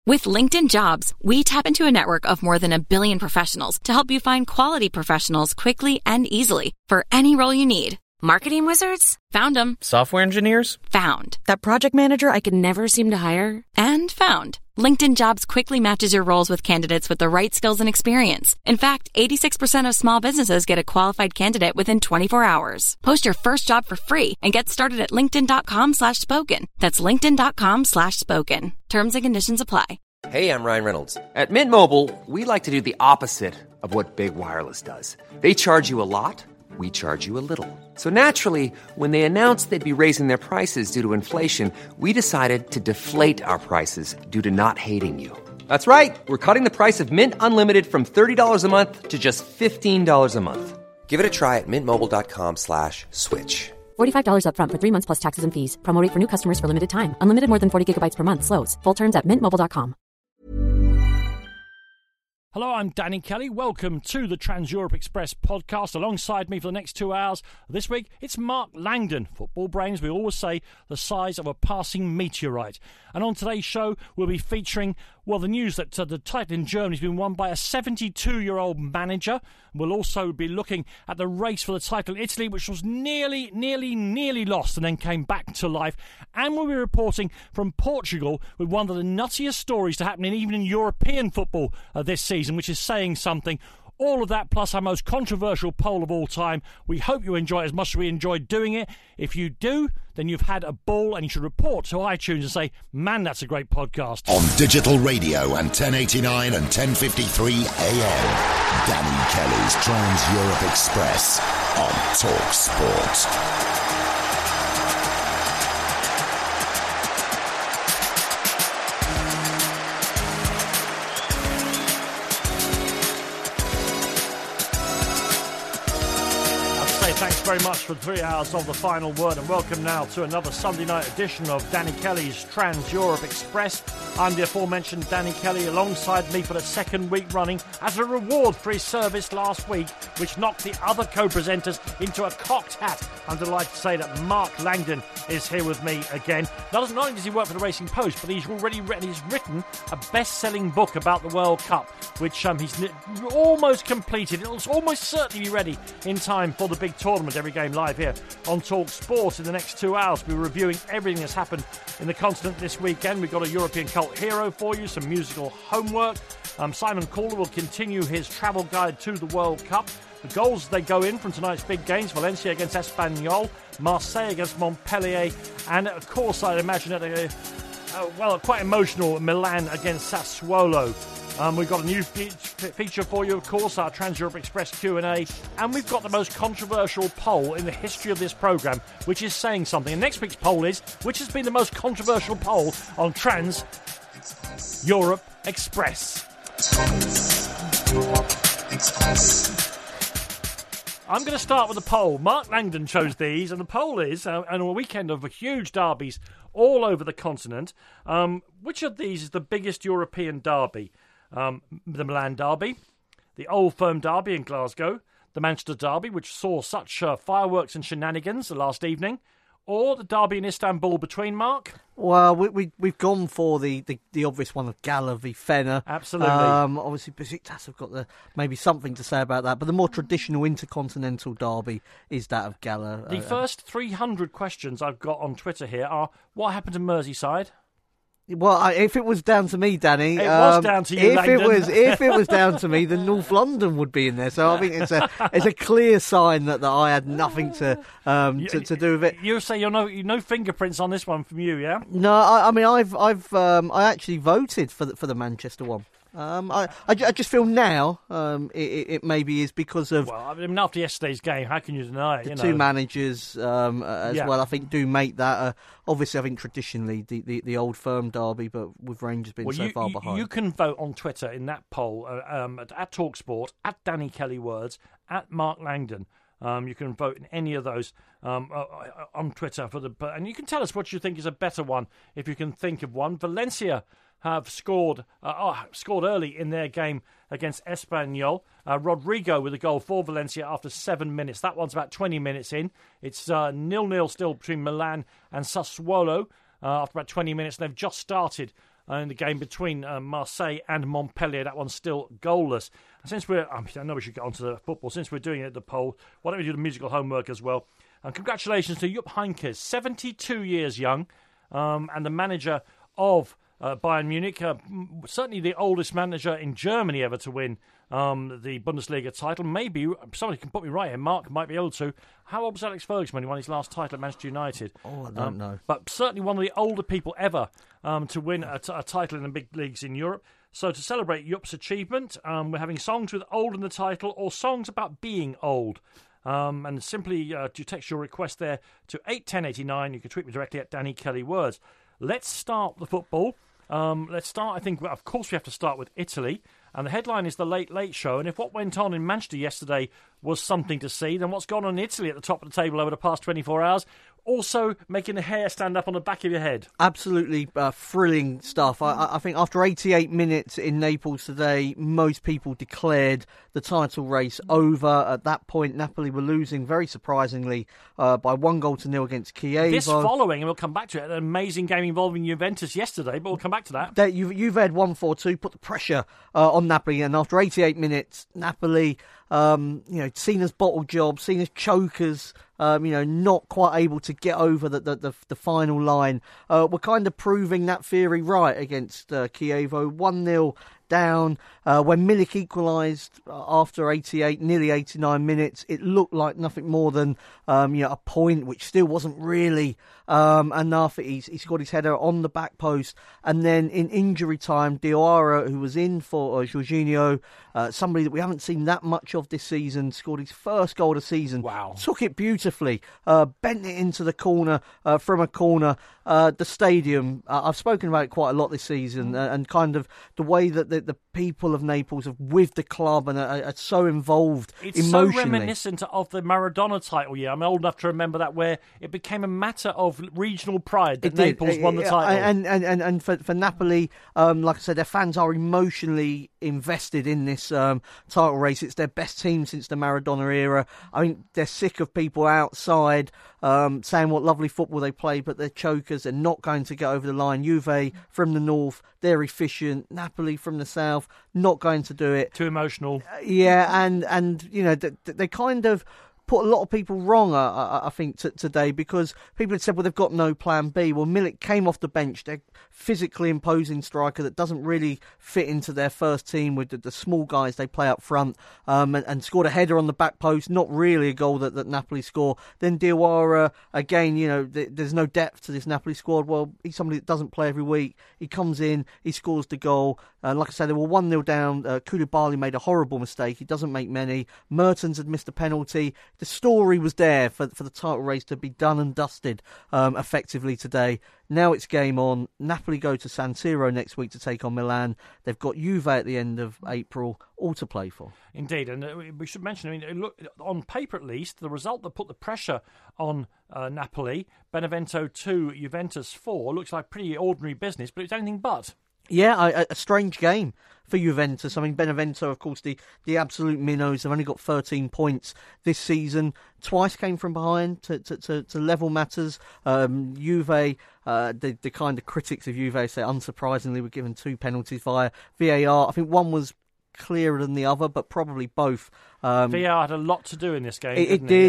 With LinkedIn Jobs, we tap into a network of more than 1 billion professionals to help you find quality professionals quickly and easily for any role you need. Marketing wizards? Found them. Software engineers? Found. That project manager I could never seem to hire? And found. LinkedIn Jobs quickly matches your roles with candidates with the right skills and experience. In fact, 86% of small businesses get a qualified candidate within 24 hours. Post your first job for free and get started at linkedin.com/spoken. That's linkedin.com/spoken. Terms and conditions apply. Hey, I'm Ryan Reynolds. At Mint Mobile, we like to do the opposite of what Big Wireless does. They charge you a lot. We charge you a little. So naturally, when they announced they'd be raising their prices due to inflation, we decided to deflate our prices due to not hating you. That's right. We're cutting the price of Mint Unlimited from $30 a month to just $15 a month. Give it a try at mintmobile.com/switch. $45 up front for 3 months plus taxes and fees. Promo rate for new customers for limited time. Unlimited more than 40 gigabytes per month. Slows full terms at mintmobile.com. Hello, I'm Danny Kelly. Welcome to the Trans-Europe Express podcast. Alongside me for the next 2 hours this week, it's Mark Langdon. Football brains, we always say, the size of a passing meteorite. And on today's show, we'll be featuring, well, the news that the title in Germany has been won by a 72-year-old manager. We'll also be looking at the race for the title in Italy, which was nearly lost and then came back to life. And we'll be reporting from Portugal with one of the nuttiest stories to happen even in European football this season, which is saying something. All of that plus our most controversial poll of all time. We hope you enjoy it as much as we enjoyed doing it. If you do, then you've had a ball and you should report to iTunes and say, man, that's a great podcast. On digital radio and 1089 and 1053 AM, Danny Kelly's Trans-Europe Express on Talk Sport. Thanks very much for 3 hours of the final word, and welcome now to another Sunday night edition of Danny Kelly's Trans-Europe Express. I'm the aforementioned Danny Kelly. Alongside me for the second week running as a reward for his service last week, which knocked the other co-presenters into a cocked hat. I'm delighted to say that Mark Langdon is here with me again. Not only does he work for the Racing Post, but he's written a best-selling book about the World Cup, which he's almost completed. It'll almost certainly be ready in time for the big tournament. Every game live here on Talk Sport. In the next 2 hours, we're reviewing everything that's happened in the continent this weekend. We've got a European cult hero for you, some musical homework. Simon Calder will continue his travel guide to the World Cup. The goals, they go in from tonight's big games: Valencia against Espanyol, Marseille against Montpellier, and of course I'd imagine that quite emotional Milan against Sassuolo. We've got a new feature for you, of course, our Trans-Europe Express Q&A, and we've got the most controversial poll in the history of this programme, which is saying something. And next week's poll is, which has been the most controversial poll on Trans-Europe Express? I'm going to start with the poll. Mark Langdon chose these, and the poll is, on a weekend of huge derbies all over the continent, which of these is the biggest European derby? The Milan derby, the Old Firm derby in Glasgow, the Manchester derby, which saw such fireworks and shenanigans the last evening, or the derby in Istanbul between, Mark? Well, we've gone for the obvious one of Gala v Fener. Absolutely. Obviously, Besiktas have got maybe something to say about that, but the more traditional intercontinental derby is that of Gala. The first 300 questions I've got on Twitter here are, what happened to Merseyside? Well, if it was down to me, Danny, it was down to you, Langdon. If it was down to me, then North London would be in there. So I think it's a clear sign that I had nothing to do with it. You say no fingerprints on this one from you, yeah? No, I mean I actually voted for the Manchester one. I just feel now it maybe is because of... Well, I mean, after yesterday's game, how can you deny it? The two managers well, I think, do make that... obviously, I think traditionally the Old Firm derby, but with Rangers being so far behind. You can vote on Twitter in that poll at TalkSport, at Danny Kelly Words, at Mark Langdon. You can vote in any of those on Twitter and you can tell us what you think is a better one if you can think of one. Valencia have scored early in their game against Espanyol. Rodrigo with a goal for Valencia after 7 minutes. That one's about 20 minutes in. It's 0-0 still between Milan and Sassuolo after about 20 minutes. They've just started in the game between Marseille and Montpellier. That one's still goalless. And since I know we should get on to the football. Since we're doing it at the poll, why don't we do the musical homework as well? And congratulations to Jupp Heynckes, 72 years young, and the manager of Bayern Munich, certainly the oldest manager in Germany ever to win the Bundesliga title. Maybe, somebody can put me right here, Mark might be able to. How old was Alex Ferguson when he won his last title at Manchester United? Oh, I don't know. But certainly one of the older people ever to win a title in the big leagues in Europe. So to celebrate Jupp's achievement, we're having songs with old in the title or songs about being old. And simply to text your request there to 81089. You can tweet me directly at Danny Kelly Words. Let's start the football. Let's start, I think, of course we have to start with Italy. And the headline is The Late Late Show. And if what went on in Manchester yesterday was something to see, then what's gone on in Italy at the top of the table over the past 24 hours, also making the hair stand up on the back of your head. Absolutely thrilling stuff. I think after 88 minutes in Naples today, most people declared the title race over. At that point, Napoli were losing, very surprisingly, by 1-0 against Chievo. This following, and we'll come back to it, an amazing game involving Juventus yesterday, but we'll come back to that. Juve had 1-4-2, put the pressure on Napoli, and after 88 minutes, Napoli, seen as bottle jobs, seen as chokers, not quite able to get over the final line. We're kind of proving that theory right against Chievo. 1-0 down. When Milik equalised after nearly 89 minutes, it looked like nothing more than a point, which still wasn't really enough. He scored his header on the back post, and then in injury time, Diawara, who was in for Jorginho, somebody that we haven't seen that much of this season, scored his first goal of the season. Wow. Took it beautifully, bent it into the corner from a corner. The stadium, I've spoken about it quite a lot this season, and kind of the way that the people of Naples are with the club and are so involved emotionally. It's so reminiscent of the Maradona title year. I'm old enough to remember that, where it became a matter of regional pride that Naples won the title. And for Napoli, like I said, their fans are emotionally invested in this title race. It's their best team since the Maradona era. I mean, they're sick of people outside saying what lovely football they play, but they're chokers. They're not going to get over the line. Juve from the north, they're efficient. Napoli from the south, not going to do it. Too emotional. And they kind of put a lot of people wrong, I think, today, because people had said, well, they've got no plan B. Well, Milik came off the bench. They're physically imposing striker that doesn't really fit into their first team with the small guys they play up front, and scored a header on the back post, not really a goal that Napoli score. Then Diawara, again, there's no depth to this Napoli squad. Well, he's somebody that doesn't play every week. He comes in, he scores the goal. Like I said, they were 1-0 down. Koulibaly made a horrible mistake. He doesn't make many. Mertens had missed a penalty. The story was there for the title race to be done and dusted effectively today. Now it's game on. Napoli go to San Siro next week to take on Milan. They've got Juve at the end of April, all to play for. Indeed, and we should mention, look, on paper at least, the result that put the pressure on Napoli, Benevento 2, Juventus 4, looks like pretty ordinary business, but it's anything but. Yeah, a strange game for Juventus. I mean, Benevento, of course, the absolute minnows, have only got 13 points this season. Twice came from behind to level matters. Juve, the kind of critics of Juve say, unsurprisingly, were given 2 penalties via VAR. I think one was clearer than the other, but probably both. VAR had a lot to do in this game. It did.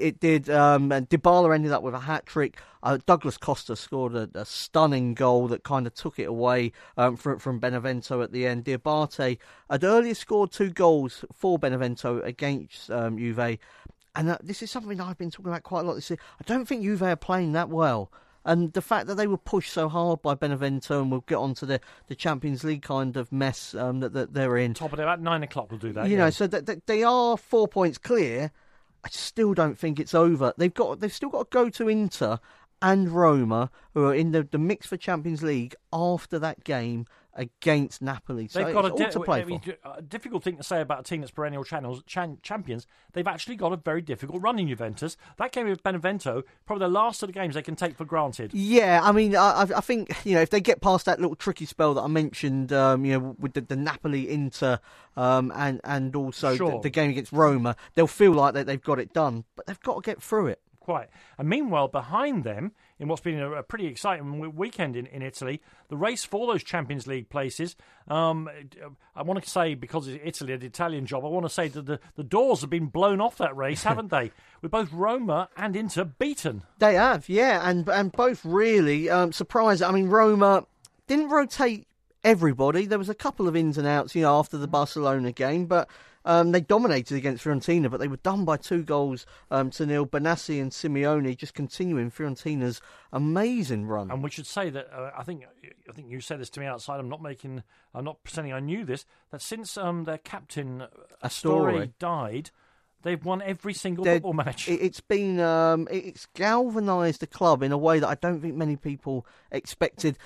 And Dybala ended up with a hat-trick. Douglas Costa scored a stunning goal that kind of took it away from Benevento at the end. Diabate had earlier scored 2 goals for Benevento against Juve. And this is something I've been talking about quite a lot this year. I don't think Juve are playing that well. And the fact that they were pushed so hard by Benevento, and we'll get on to the Champions League kind of mess that they're in. Top of it, about 9 o'clock we'll do that. So that they are 4 points clear. I still don't think it's over. They've still got to go to Inter and Roma, who are in the mix for Champions League after that game against Napoli. So they've got it's all to play for. A difficult thing to say about a team that's perennial champions. They've actually got a very difficult run in Juventus. That game with Benevento, probably the last of the games they can take for granted. Yeah, I mean, I think if they get past that little tricky spell that I mentioned, with the Napoli Inter, and also the game against Roma, they'll feel like they've got it done, but they've got to get through it. Quite. And meanwhile, behind them in what's been a pretty exciting weekend in Italy. The race for those Champions League places, I want to say, because it's Italy, an Italian job, I want to say that the doors have been blown off that race, haven't they? With both Roma and Inter beaten. They have, yeah, and both really surprised. I mean, Roma didn't rotate everybody. There was a couple of ins and outs, after the Barcelona game, but they dominated against Fiorentina, but they were done by 2 goals to nil. Benassi and Simeone just continuing Fiorentina's amazing run. And we should say that I think you said this to me outside. I'm not pretending I knew this. That since their captain Astori died, they've won every single football match. It's been it's galvanised the club in a way that I don't think many people expected.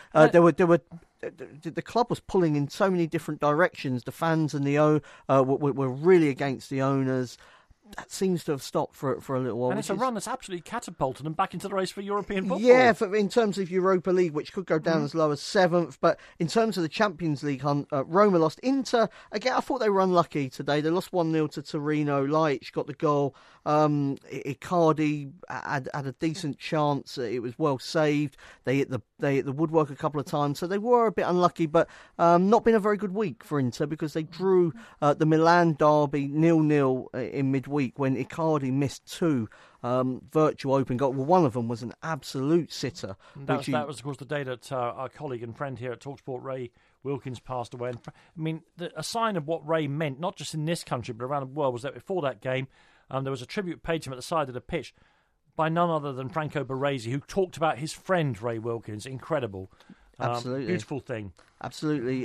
The club was pulling in so many different directions. The fans and were really against the owners. That seems to have stopped for a little while. And it's a run that's absolutely catapulted them back into the race for European football. Yeah, in terms of Europa League, which could go down as low as 7th. But in terms of the Champions League hunt, Roma lost. Inter, again, I thought they were unlucky today. They lost 1-0 to Torino. Laic got the goal. Icardi had a decent chance. It was well saved. They hit the woodwork a couple of times. So they were a bit unlucky, but not been a very good week for Inter because they drew the Milan derby 0-0 in midweek, when Icardi missed 2 virtual open goals. Well, one of them was an absolute sitter. That was, of course, the day that our colleague and friend here at TalkSport, Ray Wilkins, passed away. And, I mean, a sign of what Ray meant, not just in this country, but around the world, was that before that game, there was a tribute paid to him at the side of the pitch by none other than Franco Baresi, who talked about his friend, Ray Wilkins. Incredible. Absolutely. Beautiful thing. Absolutely.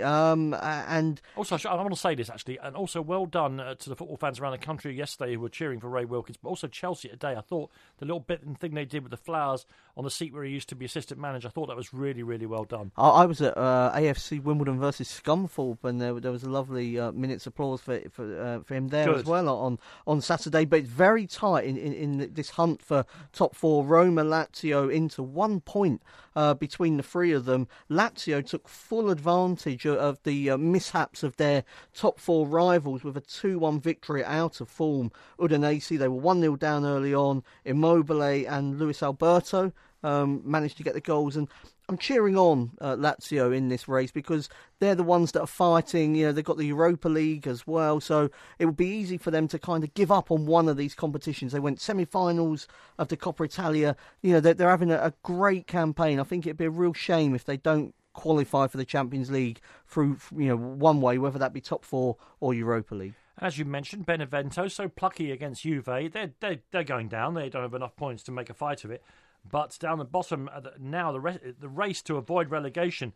And also, I want to say this, actually, and also well done to the football fans around the country yesterday who were cheering for Ray Wilkins, but also Chelsea today. I thought the little bit and thing they did with the flowers on the seat where he used to be assistant manager, I thought that was really, really well done. I was at AFC Wimbledon versus Scunthorpe, and there was a lovely minute's applause for him there as well on Saturday. But it's very tight in this hunt for top 4. Roma, Lazio into 1 point between the 3 of them. Lazio took full advantage of the mishaps of their top 4 rivals with a 2-1 victory out of form. Udinese, they were 1-0 down early on. Immobile and Luis Alberto managed to get the goals, and I'm cheering on Lazio in this race because they're the ones that are fighting. They've got the Europa League as well, so it would be easy for them to kind of give up on one of these competitions. They went semi-finals of the Coppa Italia. They're having a great campaign. I think it'd be a real shame if they don't qualify for the Champions League through one way, whether that be top 4 or Europa League. As you mentioned, Benevento, so plucky against Juve. They're going down. They don't have enough points to make a fight of it. But down the bottom, now the race to avoid relegation,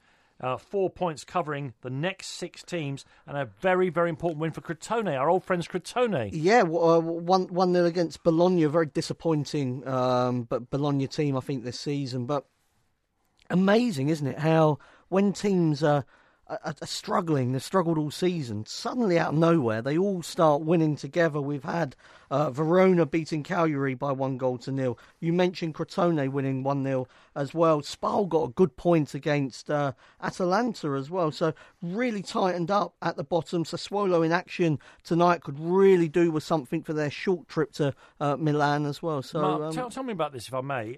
4 points covering the next 6 teams, and a very, very important win for Crotone, our old friends Crotone. Yeah, 1-0 against Bologna, very disappointing but Bologna team, I think, this season. But amazing, isn't it, how when teams are struggling, they've struggled all season, suddenly out of nowhere they all start winning together. We've had Verona beating Cagliari by 1-0. You mentioned Crotone winning 1-0 as well. Spal got a good point against Atalanta as well, so really tightened up at the bottom. Sassuolo in action tonight could really do with something for their short trip to Milan as well. So Mark, tell me about this, if I may.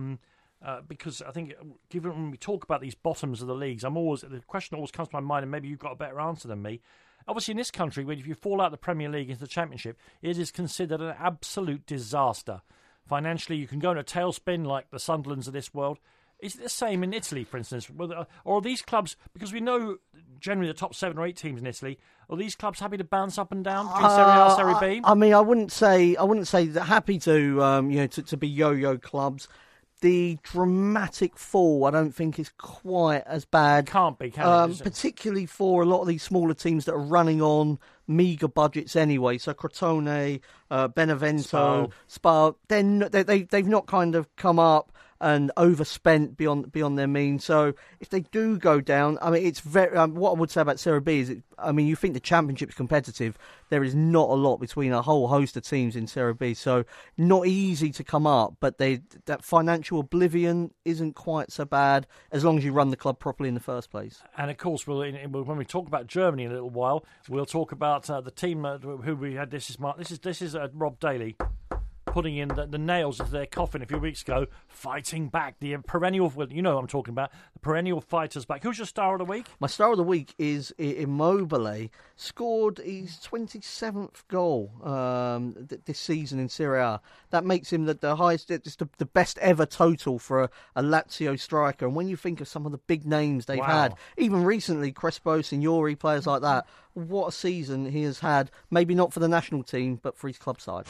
Because I think, given when we talk about these bottoms of the leagues, the question always comes to my mind, and maybe you've got a better answer than me. Obviously, in this country, if you fall out of the Premier League into the Championship, it is considered an absolute disaster. Financially, you can go in a tailspin like the Sunderlands of this world. Is it the same in Italy, for instance? Or are these clubs, because we know generally the top 7 or 8 teams in Italy, are these clubs happy to bounce up and down between Serie A and Serie B? I mean, I wouldn't say that happy to to be yo-yo clubs. The dramatic fall, I don't think, is quite as bad. Can't be, can it? Particularly for a lot of these smaller teams that are running on meagre budgets anyway. So Crotone, Benevento, Spal, they've not kind of come up and overspent beyond their means. So if they do go down, I mean, it's very. What I would say about Serie B is, you think the Championship's competitive. There is not a lot between a whole host of teams in Serie B, so not easy to come up. But that financial oblivion isn't quite so bad as long as you run the club properly in the first place. And of course, when we talk about Germany in a little while, we'll talk about the team who we had. This is Rob Daly. putting in the nails into their coffin a few weeks ago, fighting back. The perennial, you know what I'm talking about, the perennial fighters back. Who's your star of the week? My star of the week is Immobile. Scored his 27th goal this season in Serie A. That makes him the highest, just the best ever total for a Lazio striker. And when you think of some of the big names they've had, even recently, Crespo, Signori, players like that, what a season he has had. Maybe not for the national team, but for his club side.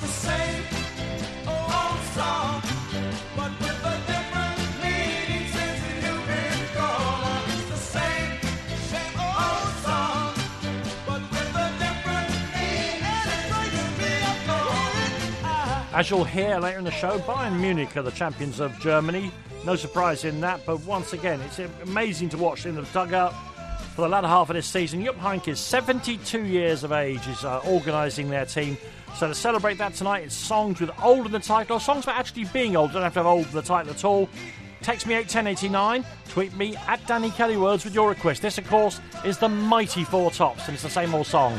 As you'll hear later in the show, Bayern Munich are the champions of Germany. No surprise in that, but once again, it's amazing to watch in the dugout for the latter half of this season. Jupp Heynckes, 72 years of age, is organising their team. So to celebrate that tonight, it's songs with old in the title, songs for actually being old. Don't have to have old in the title at all. Text me 81089, tweet me at Danny Kelly Words with your request. This, of course, is the Mighty Four Tops, and it's the same old song.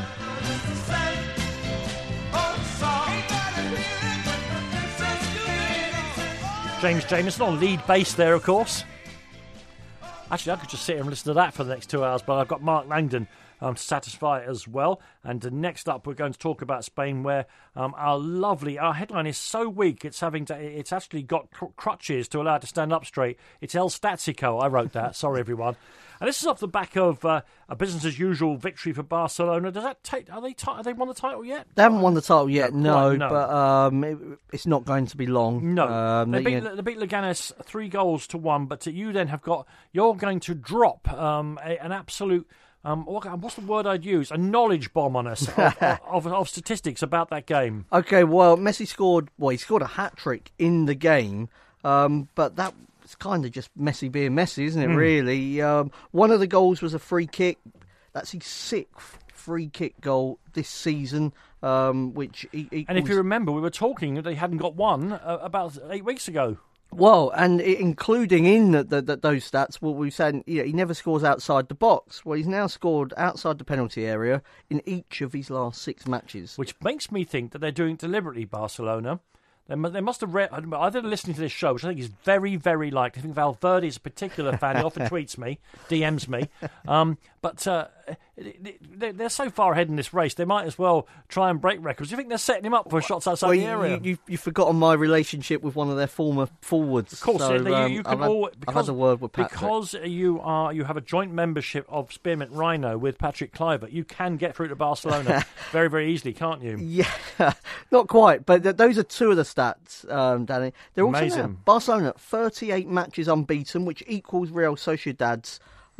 James Jameson on lead bass there, of course. Actually, I could just sit here and listen to that for the next 2 hours, but I've got Mark Langdon to satisfy as well. And next up, we're going to talk about Spain, where our headline is so weak, it's actually got crutches to allow it to stand up straight. It's El Statico. I wrote that. Sorry, everyone. And this is off the back of a business as usual victory for Barcelona. Does that have they won the title yet? They haven't won the title yet, no. But it's not going to be long. No, they beat Leganes 3-1, but you're going to drop an absolute. What's the word I'd use? A knowledge bomb on us of statistics about that game. Okay, well, Messi scored a hat-trick in the game, but that was kind of just Messi being Messi, isn't it, really? One of the goals was a free kick. That's his 6th free kick goal this season, which equals... And if you remember, we were talking that they hadn't got one about 8 weeks ago. Well, and including in those stats, what we said, he never scores outside the box. Well, he's now scored outside the penalty area in each of his last 6 matches. Which makes me think that they're doing it deliberately, Barcelona. They must have read, either listening to this show, which I think is very, very likely. I think Valverde is a particular fan. He often tweets me, DMs me. But they're so far ahead in this race, they might as well try and break records. Do you think they're setting him up for shots outside the area? You've forgotten my relationship with one of their former forwards. Of course, so, I've had a word with Patrick. Because you have a joint membership of Spearmint Rhino with Patrick Kluivert, you can get through to Barcelona very, very easily, can't you? Yeah, not quite, but those are 2 of the stats, Danny. They're also amazing. Barcelona, 38 matches unbeaten, which equals Real Sociedad's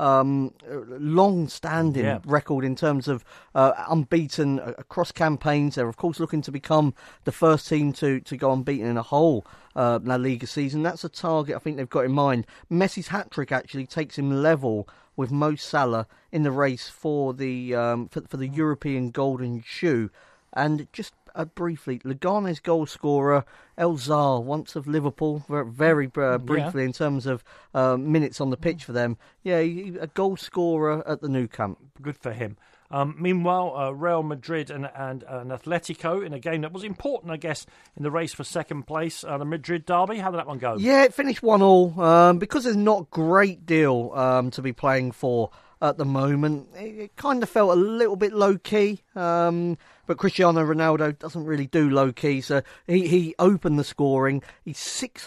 long-standing record in terms of unbeaten across campaigns. They're, of course, looking to become the first team to go unbeaten in a whole La Liga season. That's a target I think they've got in mind. Messi's hat-trick actually takes him level with Mo Salah in the race for the European Golden Shoe. And just briefly, Leganes goal scorer El Zar, once of Liverpool, very briefly in terms of minutes on the pitch for them. Yeah, a goal scorer at the Nou Camp. Good for him. Meanwhile, Real Madrid and Atletico in a game that was important, I guess, in the race for second place. The Madrid derby, how did that one go? Yeah, it finished 1-1. Because there's not a great deal to be playing for at the moment, it kind of felt a little bit low-key. But Cristiano Ronaldo doesn't really do low-key, so he opened the scoring. His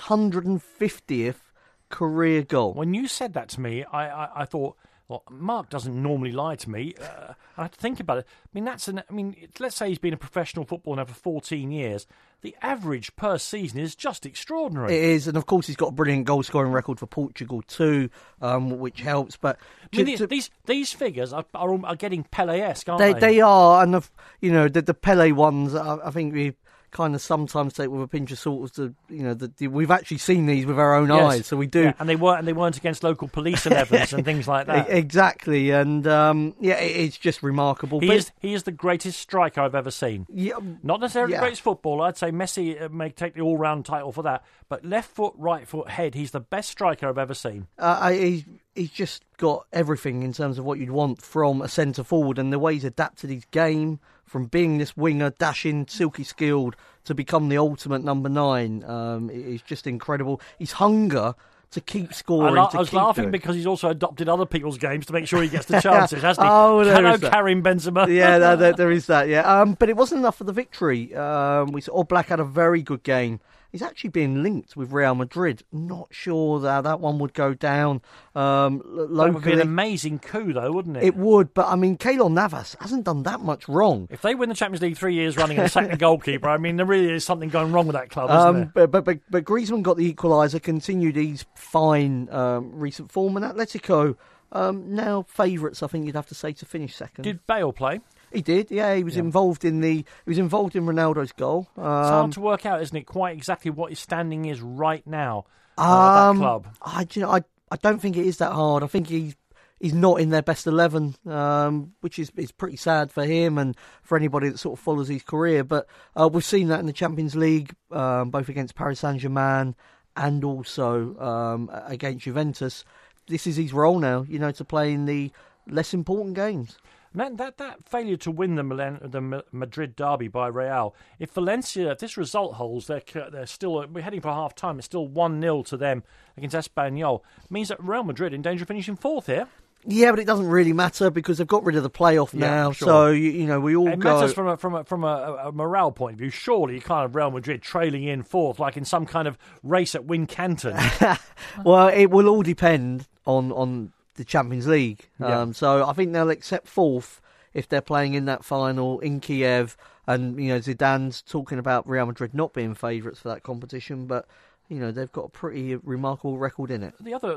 650th career goal. When you said that to me, I thought, well, Mark doesn't normally lie to me. I have to think about it. Let's say he's been a professional footballer now for 14 years. The average per season is just extraordinary. It is, and of course he's got a brilliant goal-scoring record for Portugal too, which helps. But these figures are getting Pele-esque, aren't they? They are, and the Pele ones, I think we kind of sometimes take with a pinch of salt. We've actually seen these with our own eyes, so we do. Yeah, and they weren't against local police 11s and things like that. Exactly, and it's just remarkable. He is the greatest striker I've ever seen. Yeah, not necessarily the greatest footballer. I'd say Messi may take the all-round title for that, but left foot, right foot, head, he's the best striker I've ever seen. He's just got everything in terms of what you'd want from a centre forward, and the way he's adapted his game from being this winger, dashing, silky skilled, to become the ultimate number 9 is just incredible. His hunger to keep scoring. I was laughing because he's also adopted other people's games to make sure he gets the chances, hasn't he? Hello, Karim Benzema. Yeah, there is that, yeah. But it wasn't enough for the victory. We saw Black had a very good game. He's actually being linked with Real Madrid. Not sure that one would go down locally. That would be an amazing coup, though, wouldn't it? It would, but I mean, Keylor Navas hasn't done that much wrong. If they win the Champions League 3 years running and sack the goalkeeper, I mean, there really is something going wrong with that club, isn't there? But Griezmann got the equaliser, continued his fine recent form, and Atletico now favourites, I think you'd have to say, to finish second. Did Bale play? He did, yeah. He was involved in Ronaldo's goal. It's hard to work out, isn't it, quite exactly what his standing is right now at that club. I don't think it is that hard. I think he's not in their best 11, which is pretty sad for him and for anybody that sort of follows his career. But we've seen that in the Champions League, both against Paris Saint-Germain and also against Juventus. This is his role now, to play in the less important games. That failure to win the Madrid derby by Real, if this result holds, they're still, we're heading for half time, it's still 1-0 to them against Espanyol, means that Real Madrid in danger of finishing 4th here. Yeah, but it doesn't really matter because they've got rid of the playoff now. Sure. So we all it go. It matters from a morale point of view. Surely, you can't have Real Madrid trailing in 4th, like in some kind of race at Wincanton. Well, it will all depend on the Champions League. So I think they'll accept 4th if they're playing in that final in Kiev. And Zidane's talking about Real Madrid not being favourites for that competition, but they've got a pretty remarkable record in it.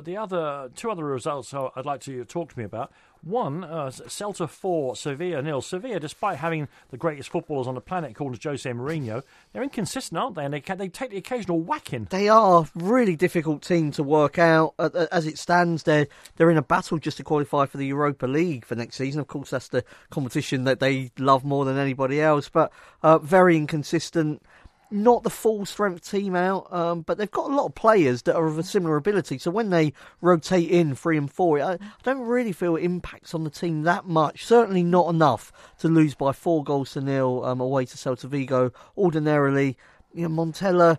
The two other results I'd like to talk to me about. One, Celta 4, Sevilla 0. Sevilla, despite having the greatest footballers on the planet, according to Jose Mourinho, they're inconsistent, aren't they? And they take the occasional whacking. They are a really difficult team to work out. As it stands, they're in a battle just to qualify for the Europa League for next season. Of course, that's the competition that they love more than anybody else, but very inconsistent. Not the full-strength team out, but they've got a lot of players that are of a similar ability. So when they rotate in 3 and 4, I don't really feel it impacts on the team that much. Certainly not enough to lose by 4-0 away to Celta Vigo. Ordinarily, Montella,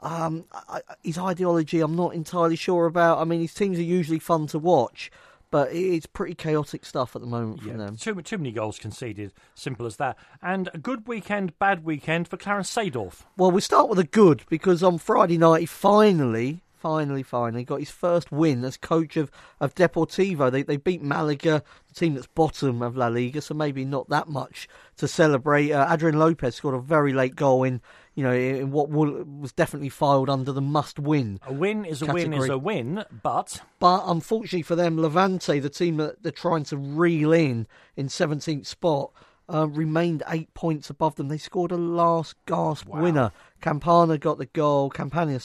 his ideology I'm not entirely sure about. I mean, his teams are usually fun to watch, but it's pretty chaotic stuff at the moment from them. Too many goals conceded, simple as that. And a good weekend, bad weekend for Clarence Seedorf. Well, we'll start with a good, because on Friday night he finally got his first win as coach of Deportivo. They beat Malaga, the team that's bottom of La Liga, so maybe not that much to celebrate. Adrian Lopez scored a very late goal in what was definitely filed under the must-win. A win is category. A win is a win, but unfortunately for them, Levante, the team that they're trying to reel in 17th spot, remained 8 points above them. They scored a last-gasp winner. Campania got the goal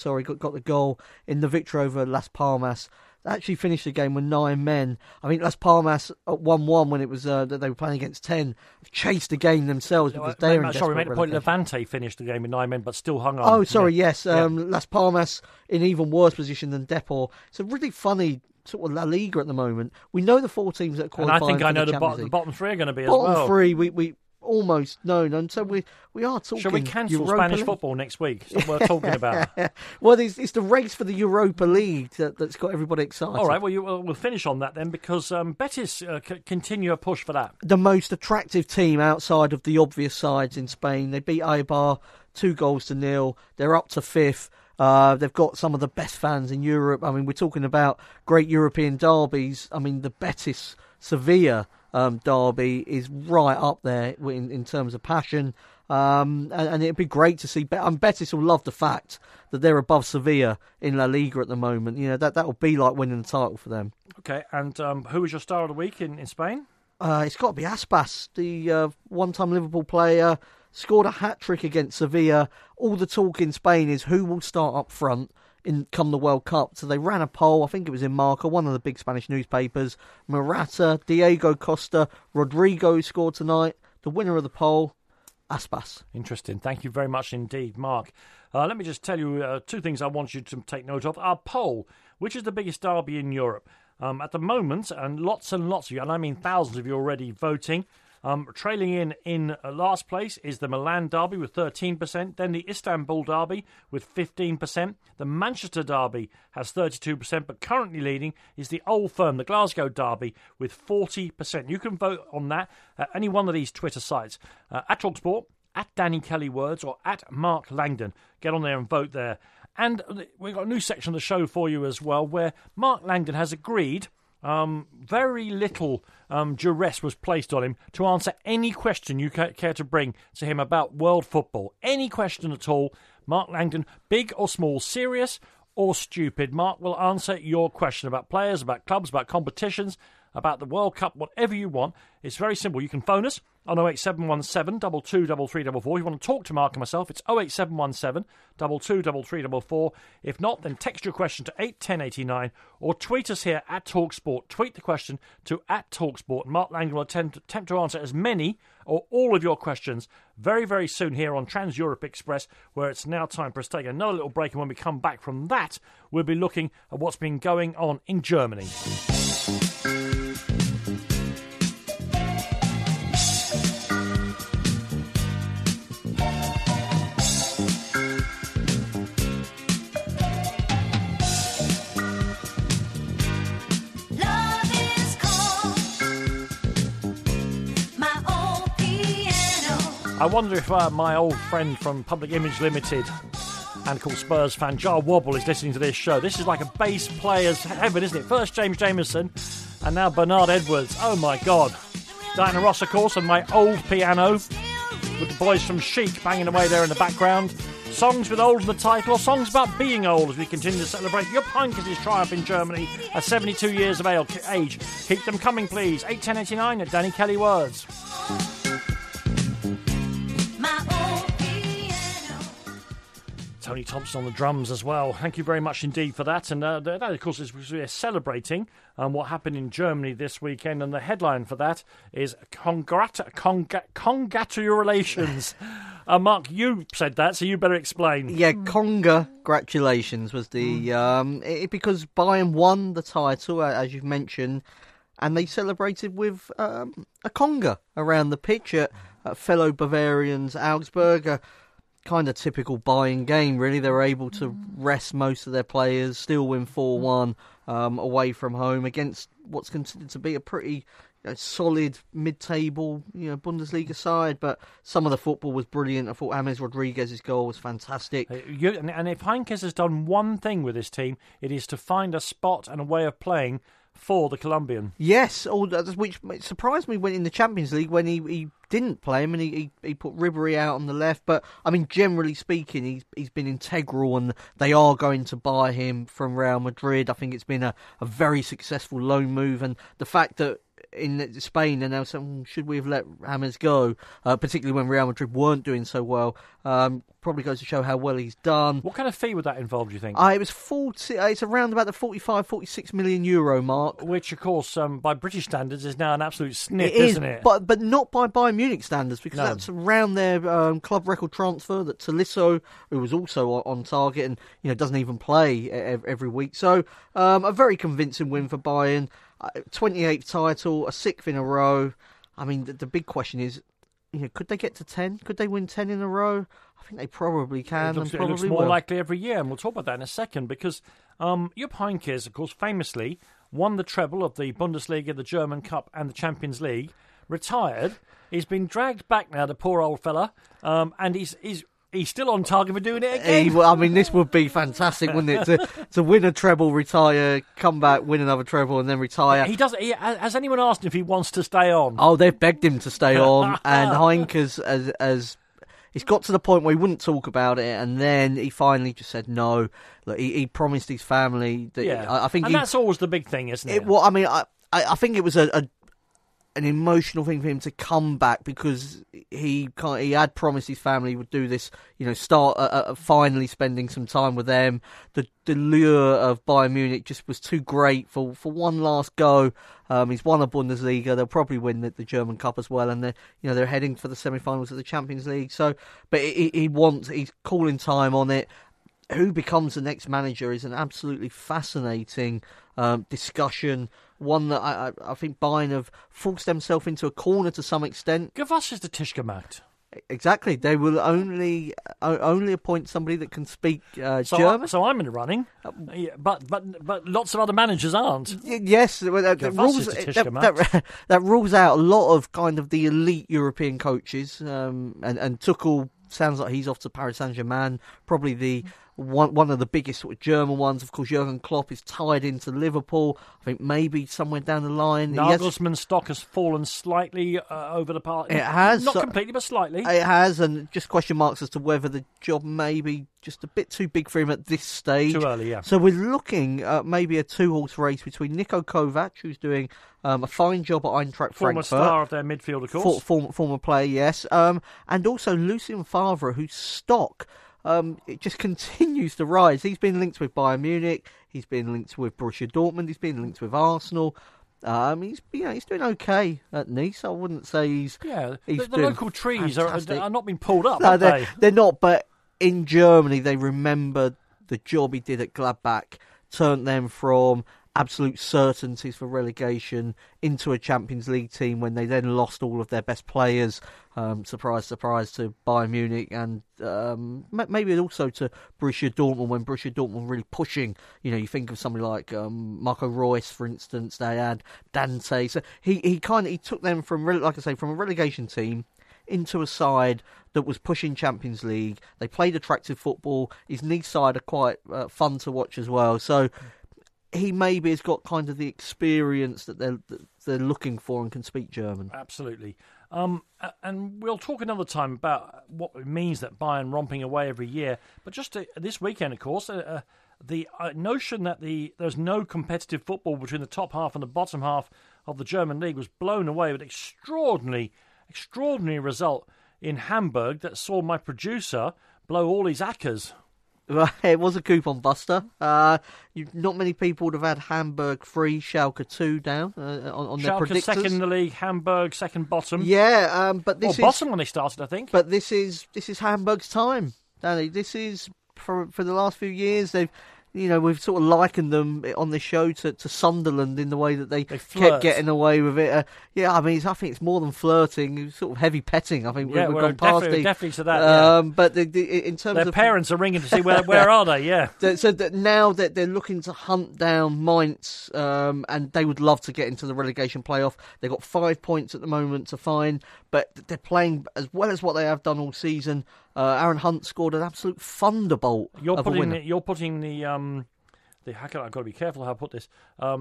in the victory over Las Palmas. They actually finished the game with 9 men. I mean, Las Palmas at 1-1 when it was that they were playing against 10, chased the game themselves because they're in desperate Sorry, make the point. relegation. Levante finished the game with 9 men, but still hung on. Oh, sorry, yes. Las Palmas in even worse position than Depor. It's a really funny sort of La Liga at the moment. We know the 4 teams that are qualifying. And I think I know the bottom 3 are going to be as well. Bottom 3, we almost know, and so we are talking. Shall we cancel Europa Spanish League? Football next week? It's not worth talking about. Well, it's the race for the Europa League that's got everybody excited. All right, well, we'll finish on that then, because Betis continue a push for that. The most attractive team outside of the obvious sides in Spain. They beat Eibar 2-0. They're up to 5th. They've got some of the best fans in Europe. I mean, we're talking about great European derbies. I mean, the Betis-Sevilla derby is right up there in terms of passion. And it'd be great to see. Betis will love the fact that they're above Sevilla in La Liga at the moment. That will be like winning the title for them. Okay, and who was your star of the week in Spain? It's got to be Aspas, the one-time Liverpool player. Scored a hat-trick against Sevilla. All the talk in Spain is who will start up front come the World Cup. So they ran a poll, I think it was in Marca, one of the big Spanish newspapers. Morata, Diego Costa, Rodrigo scored tonight. The winner of the poll, Aspas. Interesting. Thank you very much indeed, Mark. Let me just tell you 2 things I want you to take note of. Our poll, which is the biggest derby in Europe? At the moment, and lots of you, and I mean thousands of you already voting, Trailing in last place is the Milan Derby with 13%, then the Istanbul Derby with 15%. The Manchester Derby has 32%, but currently leading is the Old Firm, the Glasgow Derby, with 40%. You can vote on that at any one of these Twitter sites, at TalkSport, at Danny Kelly Words, or at Mark Langdon. Get on there and vote there. And we've got a new section of the show for you as well, where Mark Langdon has agreed, very little duress was placed on him to answer any question you care to bring to him about world football. Any question at all. Mark Langdon, big or small, serious or stupid. Mark will answer your question about players, about clubs, about competitions, about the World Cup, whatever you want. It's very simple. You can phone us on 08717 223344. If you want to talk to Mark and myself, it's 08717 223344. If not, then text your question to 81089 or tweet us here at TalkSport. Tweet the question to at TalkSport. Mark Langdon will attempt to answer as many or all of your questions very, very soon here on Trans Europe Express, where it's now time for us to take another little break. And when we come back from that, we'll be looking at what's been going on in Germany. I wonder if my old friend from Public Image Limited and called Spurs fan, Jar Wobble, is listening to this show. This is like a bass player's heaven, isn't it? First James Jamerson, and now Bernard Edwards. Oh my God. Diana Ross, of course, and my old piano with the boys from Chic banging away there in the background. Songs with old in the title, or songs about being old as we continue to celebrate Jupp Heynckes' triumph in Germany at 72 years of age. Keep them coming, please. 81089 at Danny Kelly Words. Tony Thompson on the drums as well. Thank you very much indeed for that. And that, of course, is we're celebrating what happened in Germany this weekend. And the headline for that is congratulations. Mark, you said that, so you better explain. Yeah, congratulations was the... because Bayern won the title, as you've mentioned, and they celebrated with a conga around the pitch at fellow Bavarians, Augsburg. Kind of typical Bayern game, really. They were able to rest most of their players, still win 4-1 away from home against what's considered to be a pretty solid mid-table Bundesliga side. But some of the football was brilliant. I thought James Rodriguez's goal was fantastic. And if Heynckes has done one thing with this team, it is to find a spot and a way of playing for the Colombian. Yes, which surprised me when in the Champions League when he didn't play him and he put Ribéry out on the left. But, I mean, generally speaking, he's been integral and they are going to buy him from Real Madrid. I think it's been a very successful loan move, and the fact that in Spain and now saying, should we have let James go, particularly when Real Madrid weren't doing so well, probably goes to show how well he's done. What kind of fee would that involve, do you think? It was 40. It's around about the 45-46 million euro mark, which of course by British standards is now an absolute snip, isn't it? But not by Bayern Munich standards, because that's around their club record transfer that Tolisso, who was also on target and doesn't even play every week. So a very convincing win for Bayern. 28th title, a 6th in a row. I mean, the big question is, could they get to 10? Could they win 10 in a row? I think they probably can. It looks more likely every year, and we'll talk about that in a second, because Jupp Heynckes, of course, famously won the treble of the Bundesliga, the German Cup, and the Champions League, retired. He's been dragged back now, the poor old fella, and he's still on target for doing it again. This would be fantastic, wouldn't it? To win a treble, retire, come back, win another treble, and then retire. Has anyone asked him if he wants to stay on? Oh, they've begged him to stay on, and Heynckes, as it's got to the point where he wouldn't talk about it, and then he finally just said no. Look, he promised his family that. Yeah. I think, and that's always the big thing, isn't it? I think it was an emotional thing for him to come back, because he had promised his family he would do this, start finally spending some time with them. The lure of Bayern Munich just was too great for one last go. He's won a Bundesliga. They'll probably win the German Cup as well, and they're heading for the semi-finals of the Champions League. So, but he's calling time on it. Who becomes the next manager is an absolutely fascinating discussion. one that I think Bayern have forced themselves into a corner to some extent. Give us the Tischgemacht. Exactly. They will only appoint somebody that can speak German. So I'm in the running, but lots of other managers aren't. Yes, that rules out a lot of kind of the elite European coaches. And Tuchel sounds like he's off to Paris Saint-Germain, probably the one of the biggest sort of German ones. Of course, Jurgen Klopp is tied into Liverpool. I think maybe somewhere down the line. Nagelsmann's stock has fallen slightly over the part. It has. Not completely, but slightly. It has, and just question marks as to whether the job may be just a bit too big for him at this stage. Too early, yeah. So we're looking at maybe a two-horse race between Niko Kovac, who's doing a fine job at Eintracht Former Frankfurt. star of their midfield, of course. Former player, yes. And also Lucien Favre, whose stock... it just continues to rise. He's been linked with Bayern Munich. He's been linked with Borussia Dortmund. He's been linked with Arsenal. He's doing okay at Nice. I wouldn't say he's the doing local trees are not being pulled up. No, are they? They're not. But in Germany, they remember the job he did at Gladbach, turned them from absolute certainties for relegation into a Champions League team when they then lost all of their best players. Surprise, surprise to Bayern Munich and maybe also to Borussia Dortmund when Borussia Dortmund were really pushing. You think of somebody like Marco Reus, for instance. They had Dante. So he took them from, like I say, from a relegation team into a side that was pushing Champions League. They played attractive football. His Nice side are quite fun to watch as well. So he maybe has got kind of the experience that they're looking for and can speak German. Absolutely. And we'll talk another time about what it means that Bayern romping away every year. But just this weekend, of course, the notion that there's no competitive football between the top half and the bottom half of the German league was blown away with extraordinary result in Hamburg that saw my producer blow all his akkers. Right, it was a coupon buster. Not many people would have had Hamburg 3, Schalke 2 down on their predictors. Schalke second in the league, Hamburg second bottom. Yeah, but this is bottom when they started, I think. But this is Hamburg's time, Danny. This is for the last few years. We've sort of likened them on the show to Sunderland in the way that they kept getting away with it. I think it's more than flirting, it's sort of heavy petting. I think we've gone past definitely to that. But in terms their of parents are ringing to see where are they? Yeah. So that now that they're looking to hunt down Mainz, and they would love to get into the relegation playoff. They've got 5 points at the moment to find, but they're playing as well as what they have done all season. Aaron Hunt scored an absolute thunderbolt. You're putting the I've got to be careful how I put this.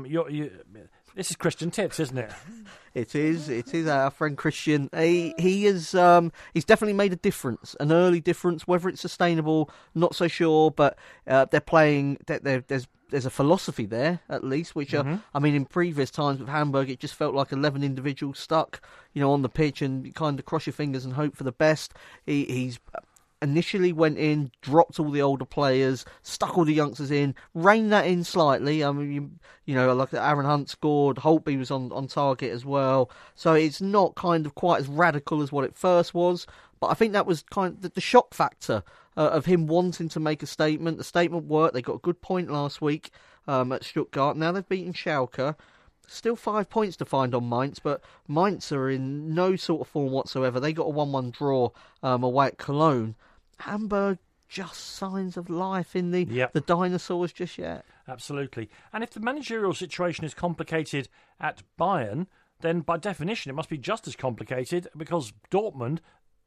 This is Christian Tips, isn't it? It is our friend Christian. He's definitely made a difference, an early difference. Whether it's sustainable, not so sure. But they're playing. There's a philosophy there, at least. Which in previous times with Hamburg, it just felt like 11 individuals stuck, on the pitch, and you kind of cross your fingers and hope for the best. He's initially went in, dropped all the older players, stuck all the youngsters in, reined that in slightly. Like Aaron Hunt scored, Holtby was on target as well. So it's not kind of quite as radical as what it first was. But I think that was kind of the shock factor of him wanting to make a statement. The statement worked. They got a good point last week at Stuttgart. Now they've beaten Schalke. Still 5 points to find on Mainz, but Mainz are in no sort of form whatsoever. They got a 1-1 draw away at Cologne. Hamburg, just signs of life in the dinosaurs just yet. Absolutely. And if the managerial situation is complicated at Bayern, then by definition it must be just as complicated because Dortmund,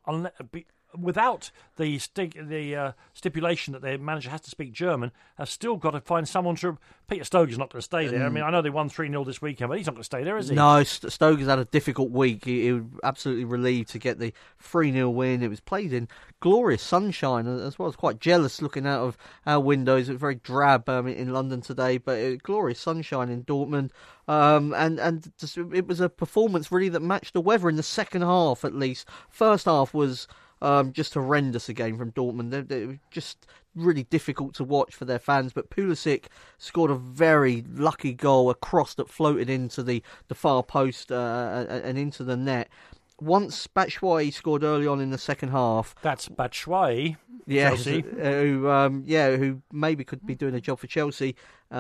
without the stipulation that their manager has to speak German, have still got to find someone to... Peter Stoger's not going to stay there. I know they won 3-0 this weekend, but he's not going to stay there, is he? No, Stoger's had a difficult week. He was absolutely relieved to get the 3-0 win. It was played in glorious sunshine as well. I was quite jealous looking out of our windows. It was very drab in London today, but glorious sunshine in Dortmund. And it was a performance really that matched the weather in the second half, at least. First half was... just horrendous again from Dortmund. It was just really difficult to watch for their fans. But Pulisic scored a very lucky goal, a cross that floated into the far post and into the net. once Batshuayi scored early on in the second half. That's Batshuayi. Yeah, Chelsea. who maybe could be doing a job for Chelsea.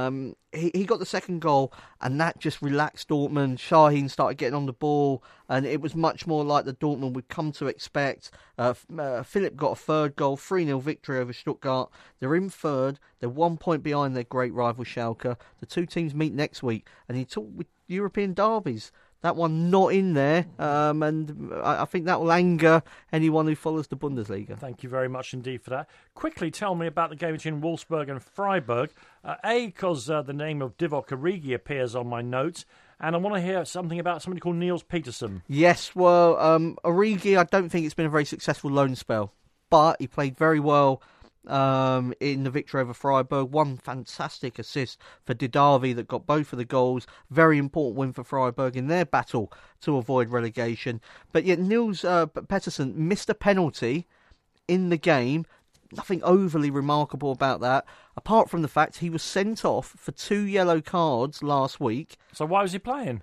He got the second goal, and that just relaxed Dortmund. Şahin started getting on the ball, and it was much more like the Dortmund we'd come to expect. Philipp got a third goal, 3-0 victory over Stuttgart. They're in third. They're 1 point behind their great rival Schalke. The two teams meet next week, and he talked with European derbies. That one not in there, and I think that will anger anyone who follows the Bundesliga. Thank you very much indeed for that. Quickly tell me about the game between Wolfsburg and Freiburg. Because the name of Divock Origi appears on my notes, and I want to hear something about somebody called Niels Petersen. Yes, well, Origi, I don't think it's been a very successful loan spell, but he played very well in the victory over Freiburg. One fantastic assist for Didavi that got both of the goals. Very important win for Freiburg in their battle to avoid relegation. But yet Niels Petersen missed a penalty in the game. Nothing overly remarkable about that, apart from the fact he was sent off for 2 yellow cards last week. So why was he playing?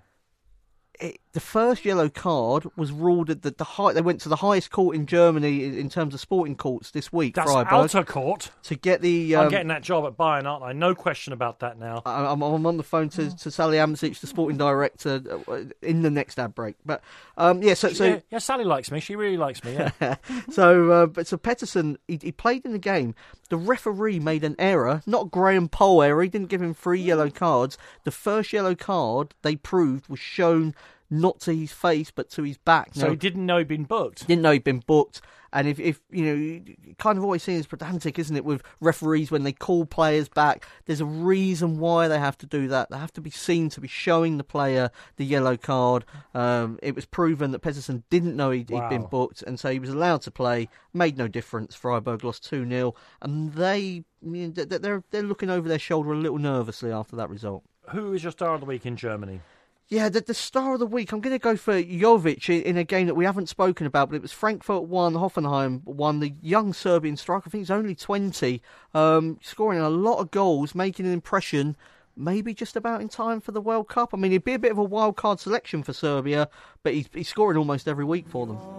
The first yellow card was ruled at they went to the highest court in Germany in terms of sporting courts this week. That's Freiburg, outer court. To get the. I'm getting that job at Bayern, aren't I? No question about that now. I'm on the phone to Sally Amsic, the sporting director, in the next ad break. But yeah, Sally likes me. She really likes me. Yeah. So Petersen, he played in the game. The referee made an error, not Graham Poll error. He didn't give him 3 yellow cards. The first yellow card they proved was shown not to his face but to his back. So he didn't know he'd been booked. Didn't know he'd been booked. And if you know, kind of always seen as pedantic, isn't it, with referees when they call players back? There's a reason why they have to do that. They have to be seen to be showing the player the yellow card. It was proven that Petersen didn't know he'd been booked, and so he was allowed to play. Made no difference. Freiburg lost 2-0, and they're looking over their shoulder a little nervously after that result. Who is your star of the week in Germany? Yeah, the star of the week, I'm going to go for Jovic in a game that we haven't spoken about, but it was Frankfurt 1, Hoffenheim 1. The young Serbian striker, I think he's only 20, scoring a lot of goals, making an impression, maybe just about in time for the World Cup. I mean, he'd be a bit of a wild card selection for Serbia, but he's scoring almost every week for them.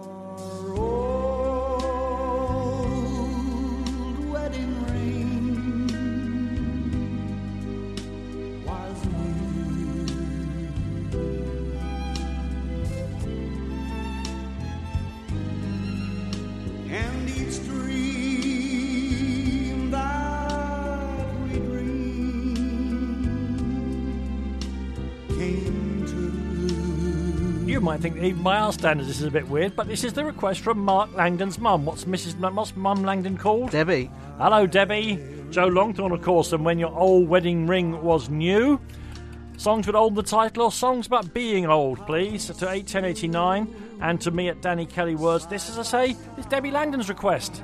You might think even by our standards this is a bit weird, but this is the request from Mark Langdon's mum. What's Mum Langdon called? Debbie. Hello, Debbie. Joe Longthorne, of course, and When Your Old Wedding Ring Was New. Songs with old the title, or songs about being old, please, to 81089, and to me at Danny Kelly Words. This, as I say, is Debbie Langdon's request.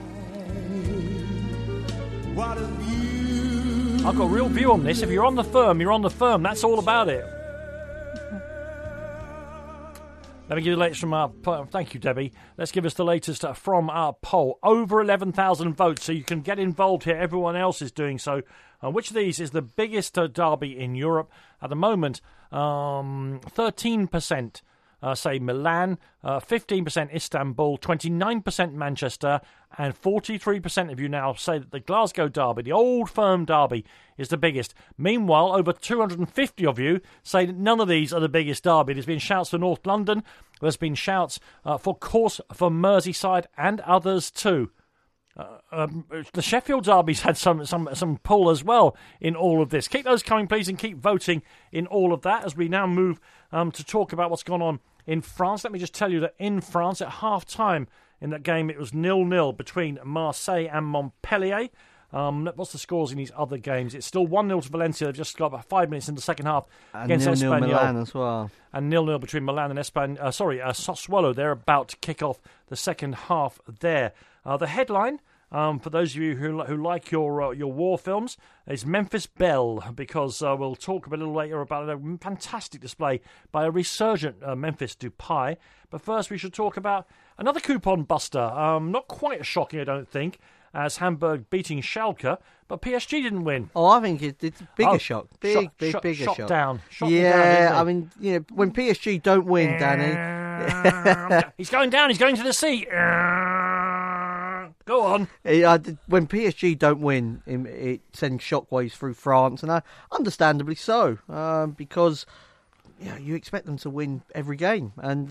I've got a real view on this. If you're on the firm, you're on the firm. That's all about it. Let me give you the latest from our... Thank you, Debbie. Let's give us the latest from our poll. Over 11,000 votes, so you can get involved here. Everyone else is doing so. Which of these is the biggest derby in Europe? At the moment, 13% say Milan, 15% Istanbul, 29% Manchester, and 43% of you now say that the Glasgow derby, the old firm derby, is the biggest. Meanwhile, over 250 of you say that none of these are the biggest derby. There's been shouts for North London. There's been shouts, for Merseyside and others too. The Sheffield derby's had some pull as well in all of this. Keep those coming, please, and keep voting in all of that as we now move to talk about what's gone on in France. Let me just tell you that in France, at half-time in that game, it was 0-0 between Marseille and Montpellier. What's the scores in these other games? It's still 1-0 to Valencia. They've just got about 5 minutes in the second half against Espanyol. And 0-0 Milan as well. And 0-0 between Milan and Sassuolo. They're about to kick off the second half there. The headline, for those of you who like your war films, is Memphis Belle, because we'll talk a little later about a fantastic display by a resurgent Memphis Depay. But first we should talk about another coupon buster. Not quite as shocking, I don't think, as Hamburg beating Schalke, but PSG didn't win. Oh, I think it's a bigger shock. Bigger shock. Shot down. Yeah, I mean, when PSG don't win, Danny, He's going down. He's going to the sea. Go on. When PSG don't win, it sends shockwaves through France, and understandably so, because you expect them to win every game, and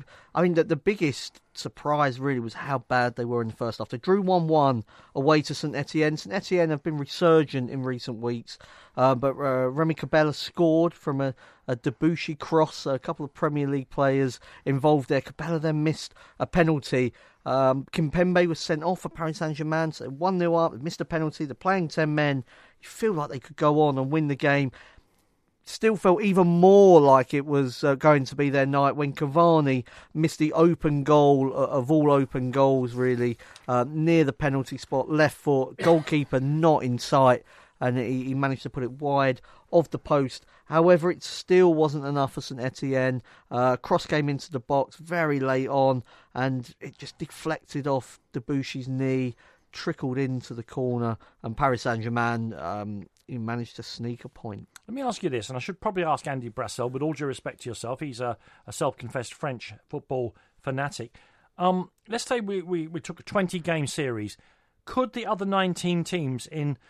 the biggest surprise really was how bad they were in the first half. They drew 1-1 away to St Etienne. St Etienne have been resurgent in recent weeks, but Remy Cabella scored from a Debuchy cross. A couple of Premier League players involved there. Cabella then missed a penalty. Kimpembe was sent off for Paris Saint-Germain, so 1-0 up, missed a penalty. They're playing 10 men. You feel like they could go on and win the game. Still felt even more like it was going to be their night when Cavani missed the open goal of all open goals, really, near the penalty spot, left foot, goalkeeper not in sight, and he managed to put it wide of the post. However, it still wasn't enough for St Etienne. Cross came into the box very late on, and it just deflected off Debuchy's knee, trickled into the corner, and Paris Saint-Germain he managed to sneak a point. Let me ask you this, and I should probably ask Andy Brassel, with all due respect to yourself. He's a self-confessed French football fanatic. Let's say we took a 20-game series. Could the other 19 teams in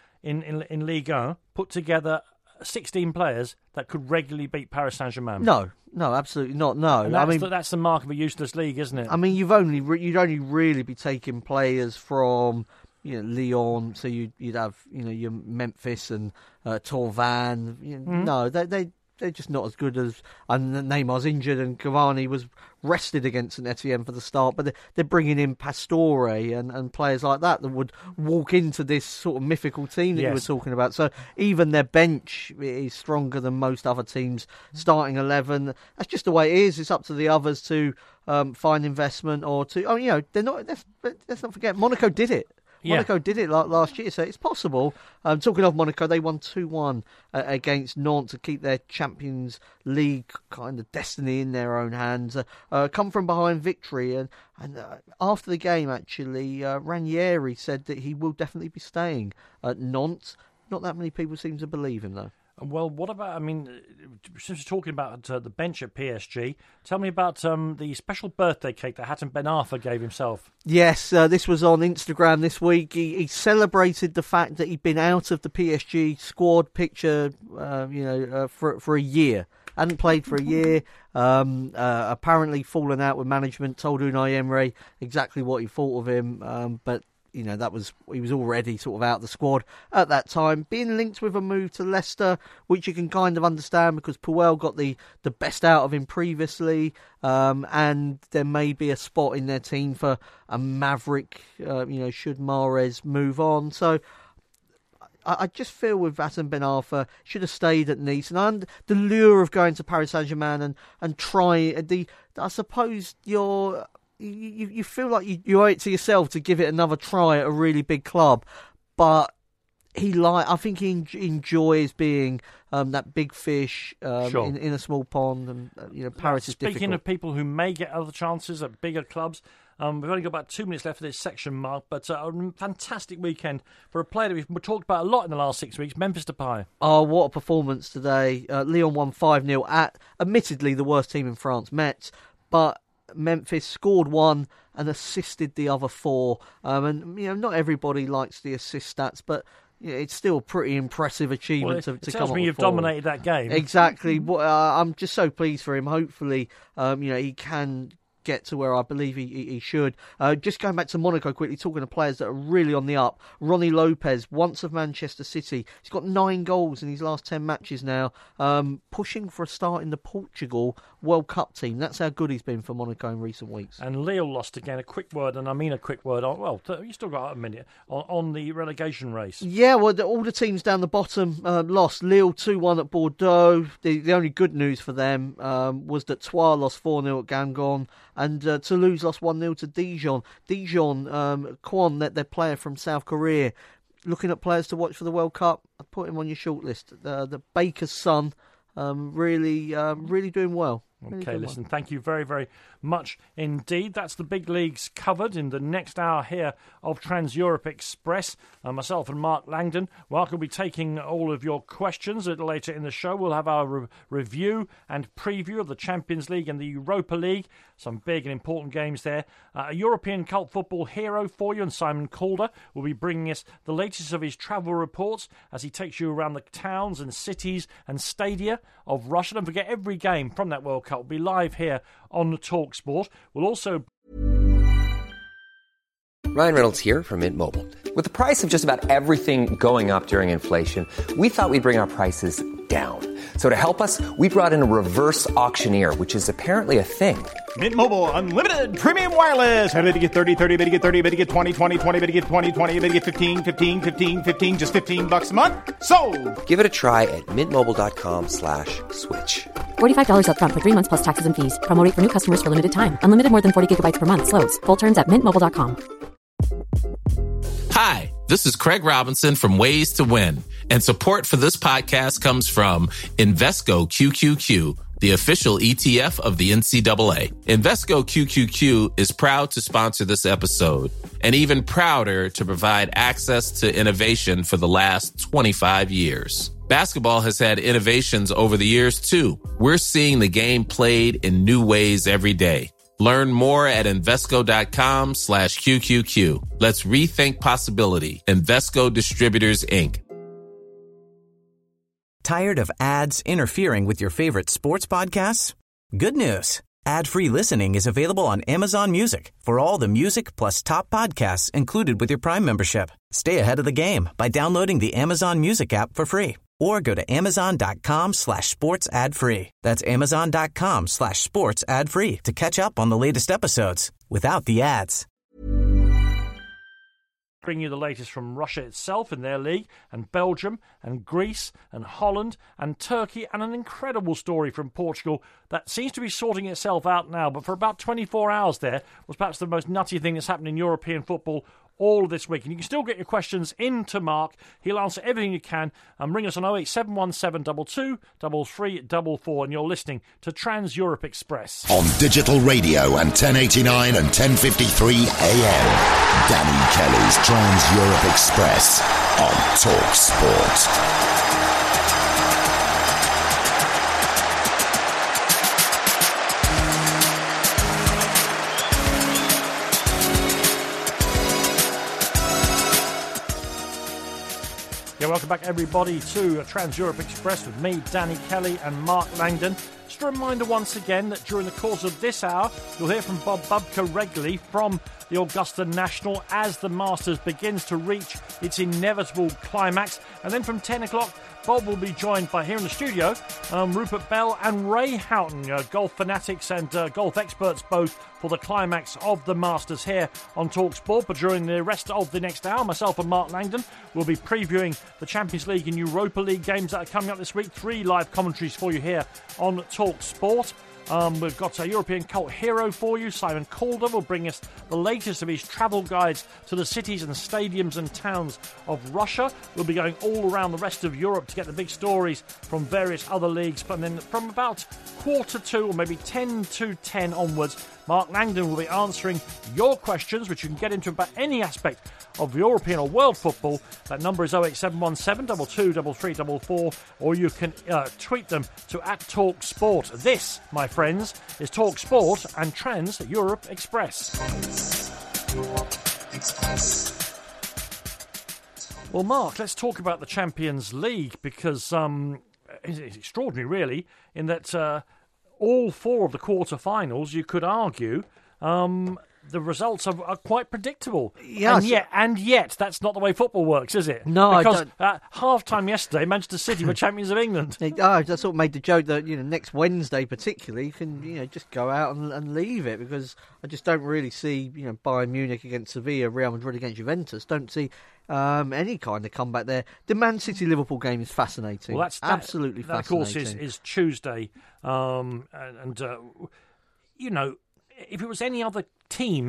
Ligue 1 put together 16 players that could regularly beat Paris Saint-Germain? No, absolutely not. No, and that's the mark of a useless league, isn't it? I mean, you'd only really be taking players from Lyon, so you'd have your Memphis and Torvan. No, they're just not as good as. And Neymar's injured, and Cavani was rested against St Etienne for the start. But they're bringing in Pastore and players like that would walk into this sort of mythical team that you were talking about. So even their bench is stronger than most other teams' starting 11. That's just the way it is. It's up to the others to find investment or to. They're not. Let's not forget, Monaco did it. Monaco did it last year, so it's possible. Talking of Monaco, they won 2-1 against Nantes to keep their Champions League kind of destiny in their own hands. Come from behind victory, and after the game, actually, Ranieri said that he will definitely be staying at Nantes. Not that many people seem to believe him, though. Well, what about, since we're talking about the bench at PSG, tell me about the special birthday cake that Hatem Ben Arfa gave himself. Yes, this was on Instagram this week. He celebrated the fact that he'd been out of the PSG squad picture, for a year. Hadn't played for a year, apparently fallen out with management, told Unai Emery exactly what he thought of him, but he was already sort of out the squad at that time. Being linked with a move to Leicester, which you can kind of understand because Puel got the best out of him previously, and there may be a spot in their team for a maverick, should Mahrez move on. So I just feel with Hatem Ben Arfa should have stayed at Nice, and the lure of going to Paris Saint-Germain and try I suppose you feel like you owe it to yourself to give it another try at a really big club, but I think he enjoys being that big fish in a small pond, and Paris is difficult. Speaking of people who may get other chances at bigger clubs, we've only got about 2 minutes left of this section, Mark, but a fantastic weekend for a player that we've talked about a lot in the last 6 weeks, Memphis Depay. Oh, what a performance today. Lyon won 5-0 at, admittedly, the worst team in France, Metz, but Memphis scored one and assisted the other four. And not everybody likes the assist stats, but it's still a pretty impressive achievement to come up with. It tells me you've dominated that game. Exactly. I'm just so pleased for him. Hopefully, he can get to where I believe he should. Just going back to Monaco quickly, talking to players that are really on the up. Ronnie Lopez, once of Manchester City. He's got 9 goals in his last 10 matches now. Pushing for a start in the Portugal World Cup team. That's how good he's been for Monaco in recent weeks. And Lille lost again. A quick word, and I mean a quick word. You still got a minute on the relegation race. Yeah, well, all the teams down the bottom lost. Lille 2-1 at Bordeaux. The only good news for them was that Troyes lost 4-0 at Gangon. And Toulouse lost 1-0 to Dijon. Kwon, their player from South Korea. Looking at players to watch for the World Cup, I put him on your shortlist. The baker's son, really doing well. Okay, listen, thank you very, very much indeed. That's the big leagues covered in the next hour here of Trans-Europe Express. Myself and Mark Langdon. Mark will be taking all of your questions a little later in the show. We'll have our review and preview of the Champions League and the Europa League. Some big and important games there. A European cult football hero for you, and Simon Calder will be bringing us the latest of his travel reports as he takes you around the towns and cities and stadia of Russia. Don't forget, every game from that World Cup will be live here on the TalkSport. We'll also... Ryan Reynolds here from Mint Mobile. With the price of just about everything going up during inflation, we thought we'd bring our prices down. So to help us, we brought in a reverse auctioneer, which is apparently a thing. Mint Mobile Unlimited Premium Wireless. How to get 30, 30, bit to get 30, bit to get 20, 20, 20, bit to get 20, 20, bit to get 15, 15, 15, 15, just $15 a month? Sold! Give it a try at mintmobile.com/switch. $45 up front for 3 months plus taxes and fees. Promo rate for new customers for limited time. Unlimited more than 40 gigabytes per month. Slows full terms at mintmobile.com. Hi, this is Craig Robinson from Ways to Win, and support for this podcast comes from Invesco QQQ, the official ETF of the NCAA. Invesco QQQ is proud to sponsor this episode, and even prouder to provide access to innovation for the last 25 years. Basketball has had innovations over the years, too. We're seeing the game played in new ways every day. Learn more at Invesco.com/QQQ. Let's rethink possibility. Invesco Distributors, Inc. Tired of ads interfering with your favorite sports podcasts? Good news. Ad-free listening is available on Amazon Music for all the music plus top podcasts included with your Prime membership. Stay ahead of the game by downloading the Amazon Music app for free or go to Amazon.com/sports ad free. That's Amazon.com/sports ad free to catch up on the latest episodes without the ads. Bring you the latest from Russia itself in their league, and Belgium, and Greece, and Holland, and Turkey, and an incredible story from Portugal that seems to be sorting itself out now, but for about 24 hours there was perhaps the most nutty thing that's happened in European football all this week. And you can still get your questions in to Mark. He'll answer everything you can. And ring us on 08717 22 3344. And you're listening to Trans-Europe Express. On digital radio and 1089 and 1053 AM. Danny Kelly's Trans-Europe Express on TalkSport. Yeah, welcome back everybody to Trans-Europe Express with me, Danny Kelly, and Mark Langdon. Just a reminder once again that during the course of this hour, you'll hear from Bob Bubka regularly from the Augusta National as the Masters begins to reach its inevitable climax. And then from 10 o'clock, Bob will be joined by, here in the studio, Rupert Bell and Ray Houghton, golf fanatics and golf experts both, for the climax of the Masters here on TalkSport. But during the rest of the next hour, myself and Mark Langdon will be previewing the Champions League and Europa League games that are coming up this week. 3 live commentaries for you here on TalkSport. We've got a European cult hero for you. Simon Calder will bring us the latest of his travel guides to the cities and stadiums and towns of Russia. We'll be going all around the rest of Europe to get the big stories from various other leagues. But then from about 1:45 or maybe 10 to 10 onwards, Mark Langdon will be answering your questions, which you can get into about any aspect of European or world football. That number is 08717 22 3344, or you can tweet them to @TalkSport. This, my friends, is TalkSport and Trans-Europe Express. Well, Mark, let's talk about the Champions League, because it's extraordinary, really, in that all 4 of the quarter-finals, you could argue, the results are quite predictable. Yes. And yet, that's not the way football works, is it? No, because I don't. At half-time yesterday, Manchester City were champions of England. I sort of made the joke that, next Wednesday particularly, you can, just go out and leave it, because I just don't really see, Bayern Munich against Sevilla, Real Madrid against Juventus. Don't see any kind of comeback there. The Man City-Liverpool game is fascinating. Well, that's absolutely fascinating. That, of course, is Tuesday. If it was any other teams,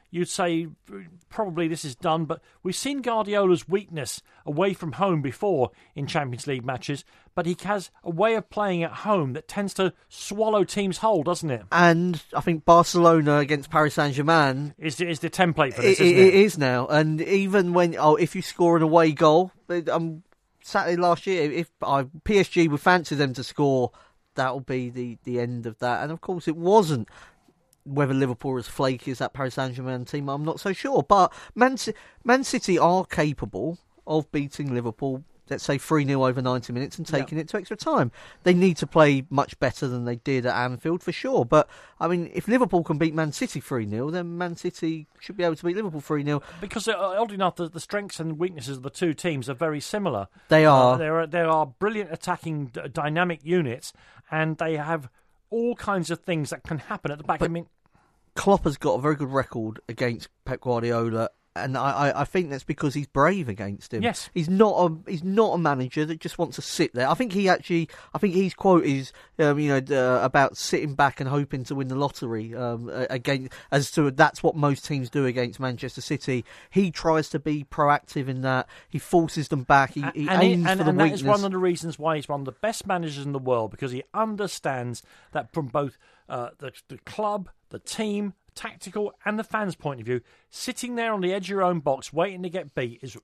you'd say probably this is done, but we've seen Guardiola's weakness away from home before in Champions League matches, but he has a way of playing at home that tends to swallow teams whole, doesn't it? And I think Barcelona against Paris Saint-Germain is the template for this, isn't it? It is now. And even when, if you score an away goal, Saturday last year, if PSG would fancy them to score, that'll be the end of that. And of course it wasn't. Whether Liverpool are as flaky as that Paris Saint-Germain team, I'm not so sure. But Man City are capable of beating Liverpool, let's say 3-0 over 90 minutes and taking it to extra time. They need to play much better than they did at Anfield, for sure. But, I mean, if Liverpool can beat Man City 3-0, then Man City should be able to beat Liverpool 3-0. Because, oddly enough, the strengths and weaknesses of the two teams are very similar. They are. There are brilliant attacking dynamic units, and they have all kinds of things that can happen at the back. But Klopp has got a very good record against Pep Guardiola, and I think that's because he's brave against him. Yes, he's not a manager that just wants to sit there. I think his quote is about sitting back and hoping to win the lottery. That's what most teams do against Manchester City. He tries to be proactive in that. He forces them back. He aims for the weakness. And that is one of the reasons why he's one of the best managers in the world, because he understands that from both the club, the team, tactical and the fans' point of view, sitting there on the edge of your own box waiting to get beat is,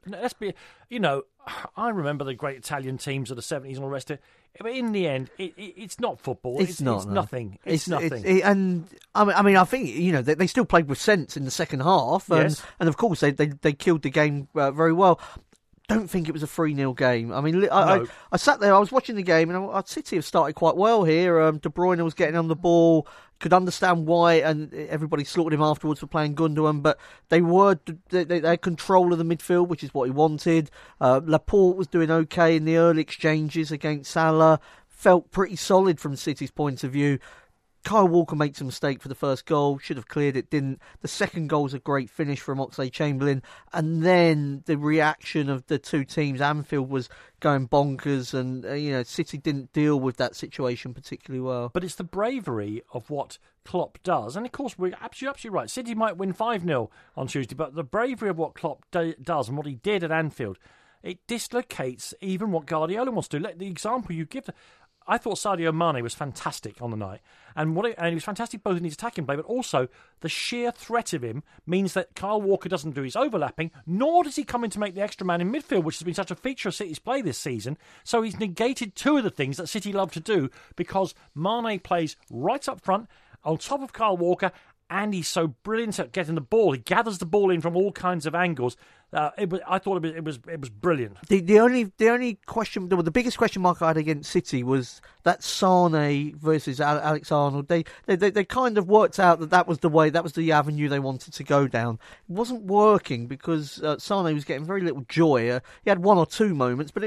I remember the great Italian teams of the 70s and all the rest of it, but in the end it's not football. It's nothing. It's nothing. And I mean I think they still played with sense in the second half, and of course they killed the game very well. Don't think it was a 3-0 game. I mean, I sat there, I was watching the game, and City have started quite well here. De Bruyne was getting on the ball, could understand why, and everybody slaughtered him afterwards for playing Gundogan, but they had control of the midfield, which is what he wanted. Laporte was doing okay in the early exchanges against Salah, felt pretty solid from City's point of view. Kyle Walker makes a mistake for the first goal, should have cleared it, didn't. The second goal's a great finish from Oxlade-Chamberlain, and then the reaction of the two teams, Anfield was going bonkers, and City didn't deal with that situation particularly well. But it's the bravery of what Klopp does, and of course we're absolutely right. City might win 5-0 on Tuesday, but the bravery of what Klopp does and what he did at Anfield, it dislocates even what Guardiola wants to do. The example you give. I thought Sadio Mane was fantastic on the night, and he was fantastic both in his attacking play, but also the sheer threat of him means that Kyle Walker doesn't do his overlapping, nor does he come in to make the extra man in midfield, which has been such a feature of City's play this season. So he's negated two of the things that City love to do, because Mane plays right up front on top of Kyle Walker, and he's so brilliant at getting the ball. He gathers the ball in from all kinds of angles. I thought it was brilliant. The only question, the biggest question mark I had against City was that Sane versus Alex Arnold. They kind of worked out that was the way, that was the avenue they wanted to go down. It wasn't working because Sane was getting very little joy. He had one or two moments, but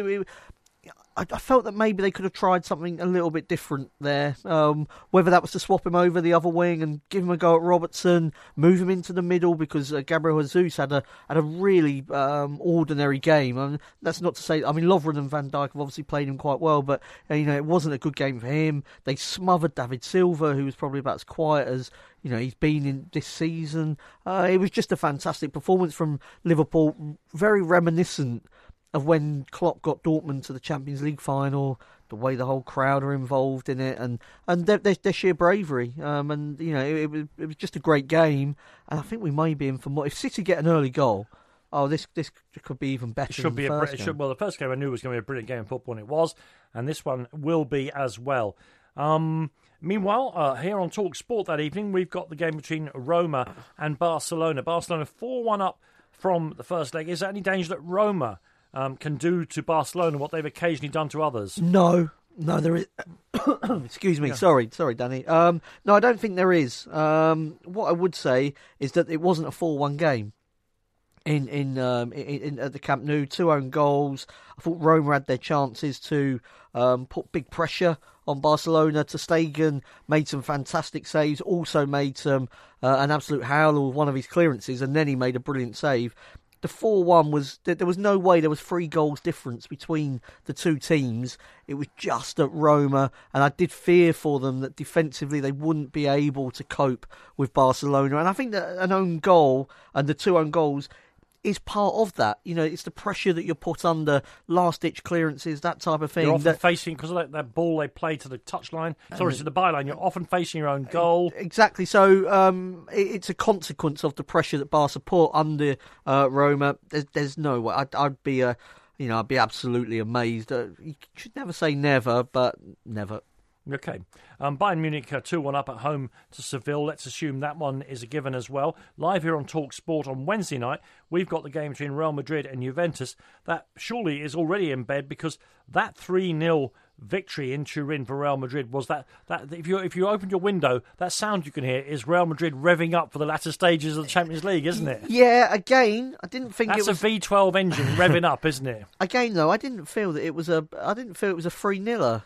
I felt that maybe they could have tried something a little bit different there. Whether that was to swap him over the other wing and give him a go at Robertson, move him into the middle, because Gabriel Jesus had a really ordinary game. I mean, that's not to say. I mean, Lovren and Van Dijk have obviously played him quite well, but it wasn't a good game for him. They smothered David Silva, who was probably about as quiet as he's been in this season. It was just a fantastic performance from Liverpool, very reminiscent of when Klopp got Dortmund to the Champions League final, the way the whole crowd are involved in it, and their sheer bravery. It was just a great game, and I think we may be in for more. If City get an early goal, this could be even better. Well, the first game I knew was going to be a brilliant game of football, and it was, and this one will be as well. Meanwhile, here on Talk Sport that evening, we've got the game between Roma and Barcelona. Barcelona 4-1 up from the first leg. Is there any danger that Roma can do to Barcelona what they've occasionally done to others? No, there is. Excuse me, sorry, Danny. No, I don't think there is. What I would say is that it wasn't a 4-1 game in at the Camp Nou. 2 own goals. I thought Roma had their chances to put big pressure on Barcelona. Ter Stegen made some fantastic saves, also made some an absolute howler with one of his clearances, and then he made a brilliant save. the 4-1 was, there was no way there was 3 goals difference between the two teams. It was just at Roma, and I did fear for them that defensively they wouldn't be able to cope with Barcelona. And I think that an own goal and the 2 own goals is part of that. You know, it's the pressure that you're put under, last-ditch clearances, that type of thing. You're often facing, because of that ball they play to the touchline, to the byline, you're often facing your own goal. Exactly. So it's a consequence of the pressure that Barca put under Roma. There's no way. I'd be absolutely amazed. You should never say never, but never. Okay. Bayern Munich 2-1 up at home to Seville. Let's assume that one is a given as well. Live here on Talk Sport on Wednesday night, we've got the game between Real Madrid and Juventus. That surely is already in bed, because that 3-0 victory in Turin for Real Madrid was that if you opened your window, that sound you can hear is Real Madrid revving up for the latter stages of the Champions League, isn't it? Yeah, again, I didn't think that's it was a V12 engine revving up, isn't it? Again, though, I didn't feel that it was a 3-0.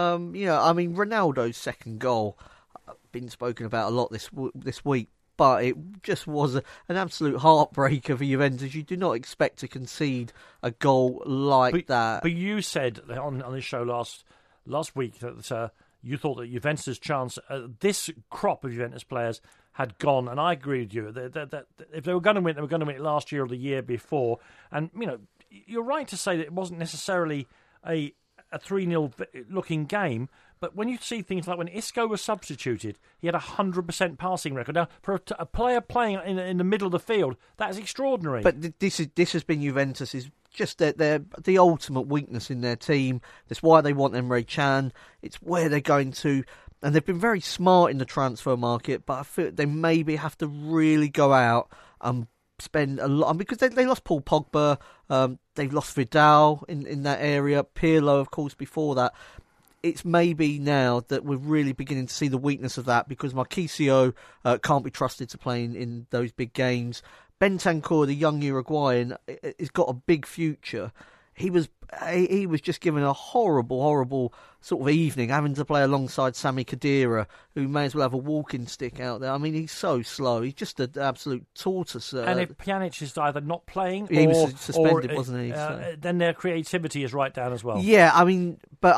Ronaldo's second goal been spoken about a lot this week, but it just was an absolute heartbreaker for Juventus. You do not expect to concede a goal like that. But you said on this show last week that you thought that Juventus' chance, this crop of Juventus players had gone, and I agree with you. That if they were going to win, they were going to win it last year or the year before. And you're right to say that it wasn't necessarily a 3-0 looking game. But when you see things like when Isco was substituted, he had 100% passing record. Now, for a player playing in the middle of the field, that is extraordinary. But this has been Juventus' just the ultimate weakness in their team. That's why they want Emre Can. It's where they're going to, and they've been very smart in the transfer market. But I feel they maybe have to really go out and spend a lot, because they lost Paul Pogba. They've lost Vidal in that area. Pirlo, of course, before that. It's maybe now that we're really beginning to see the weakness of that, because Marquisio can't be trusted to play in those big games. Bentancur, the young Uruguayan, has got a big future. He was just given a horrible sort of evening, having to play alongside Sami Khedira, who may as well have a walking stick out there. I mean, he's so slow. He's just an absolute tortoise. And if Pjanic is either not playing he was suspended, wasn't he? Then their creativity is right down as well. Yeah, I mean, but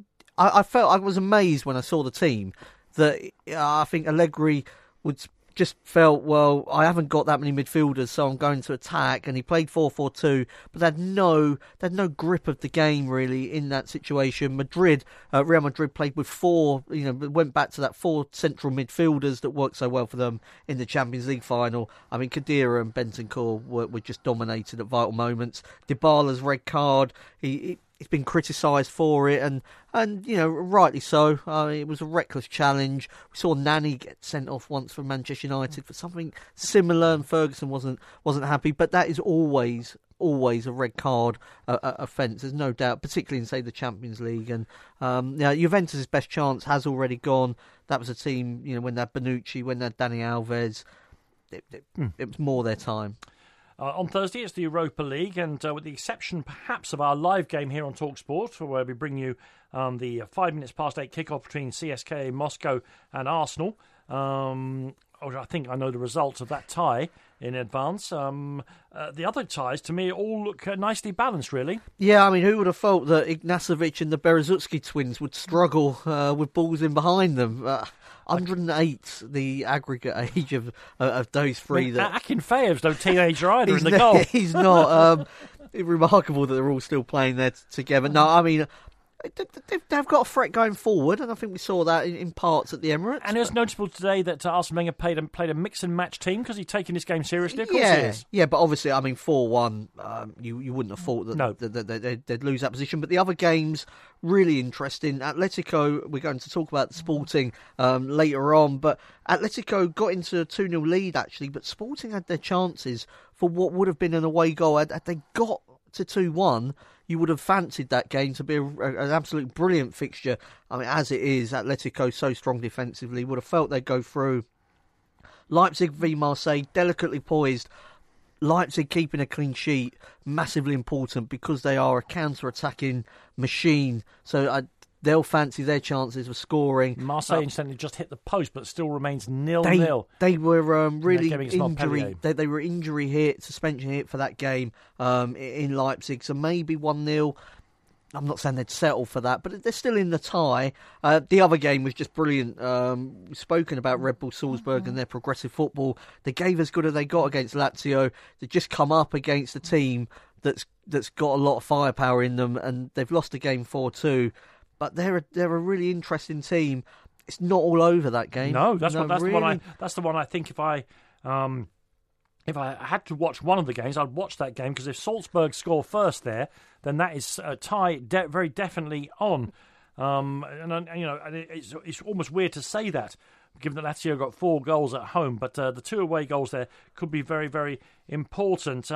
I felt, I was amazed when I saw the team that I think Allegri felt, well, I haven't got that many midfielders, so I'm going to attack. And he played 4-4-2, but they had no grip of the game really in that situation. Real Madrid played with 4, went back to that 4 central midfielders that worked so well for them in the Champions League final. I mean, Khedira and Bentancur were just dominated at vital moments. Dybala's red card, He's been criticised for it, and rightly so. It was a reckless challenge. We saw Nani get sent off once from Manchester United for something similar, and Ferguson wasn't happy. But that is always a red card offence. There's no doubt, particularly in, say, the Champions League. And Juventus' best chance has already gone. That was a team, when they had Bonucci, when they had Dani Alves. It was more their time. On Thursday, it's the Europa League, and with the exception, perhaps, of our live game here on TalkSport, where we bring you the 5 minutes past 8 kickoff between CSKA Moscow and Arsenal. I think I know the results of that tie in advance. The other ties, to me, all look nicely balanced, really. Yeah, I mean, who would have thought that Ignacevic and the Berezutsky twins would struggle with balls in behind them? 108, the aggregate age of those three. Akinfeyev's no teenager either in the goal. He's not. Remarkable that they're all still playing there together. No, I mean, they've got a threat going forward, and I think we saw that in parts at the Emirates. And it was notable today that Arsene Wenger played a mix and match team, because he's taking this game seriously. Of course he is. Yeah, but obviously, I mean, 4-1, you wouldn't have thought that they'd lose that position. But the other games, really interesting. Atletico, we're going to talk about Sporting later on, but Atletico got into a 2-0 lead, actually, but Sporting had their chances for what would have been an away goal. Had they got to 2-1, you would have fancied that game to be an absolute brilliant fixture. I mean, as it is, Atletico so strong defensively, would have felt they'd go through. Leipzig v Marseille, delicately poised. Leipzig keeping a clean sheet, massively important, because they are a counter-attacking machine. So they'll fancy their chances of scoring. Marseille incidentally just hit the post, but still remains 0-0. They were really injury. They were injury hit, suspension hit for that game in Leipzig. So maybe 1-0. I'm not saying they'd settle for that, but they're still in the tie. The other game was just brilliant. We've spoken about Red Bull Salzburg and their progressive football. They gave as good as they got against Lazio. They just come up against a team that's got a lot of firepower in them, and they've lost the game 4-2. But they're a really interesting team. It's not all over that game. No, that's the one I think if I had to watch one of the games, I'd watch that game, because if Salzburg score first there, then that is a tie very definitely on. It's almost weird to say that, given that Lazio got 4 goals at home, but the 2 away goals there could be very, very important.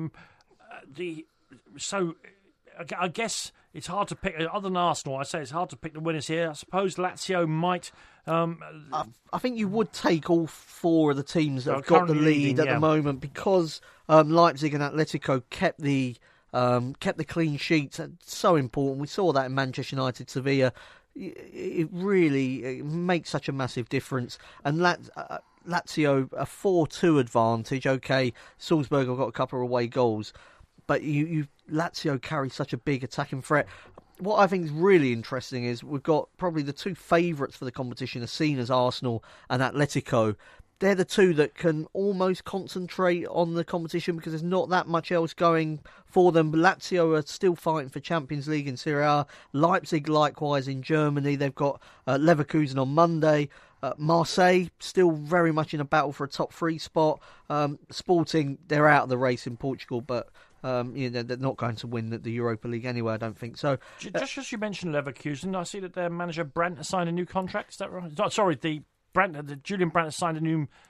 I guess it's hard to pick, other than Arsenal, I say it's hard to pick the winners here. I suppose Lazio might... I think you would take all 4 of the teams that have got the lead at the moment, because Leipzig and Atletico kept the clean sheets. It's so important. We saw that in Manchester United, Sevilla. It really makes such a massive difference. And Lazio, a 4-2 advantage. Okay, Salzburg have got a couple of away goals, but Lazio carry such a big attacking threat. What I think is really interesting is we've got probably the 2 favourites for the competition are seen as Arsenal and Atletico. They're the 2 that can almost concentrate on the competition because there's not that much else going for them. Lazio are still fighting for Champions League in Serie A. Leipzig likewise in Germany. They've got Leverkusen on Monday. Marseille still very much in a battle for a top 3 spot. Sporting, they're out of the race in Portugal, but they're not going to win the Europa League anyway, I don't think. So, just as you mentioned Leverkusen, I see that their manager Brandt has signed a new contract. Is that right? Sorry, Julian Brandt has signed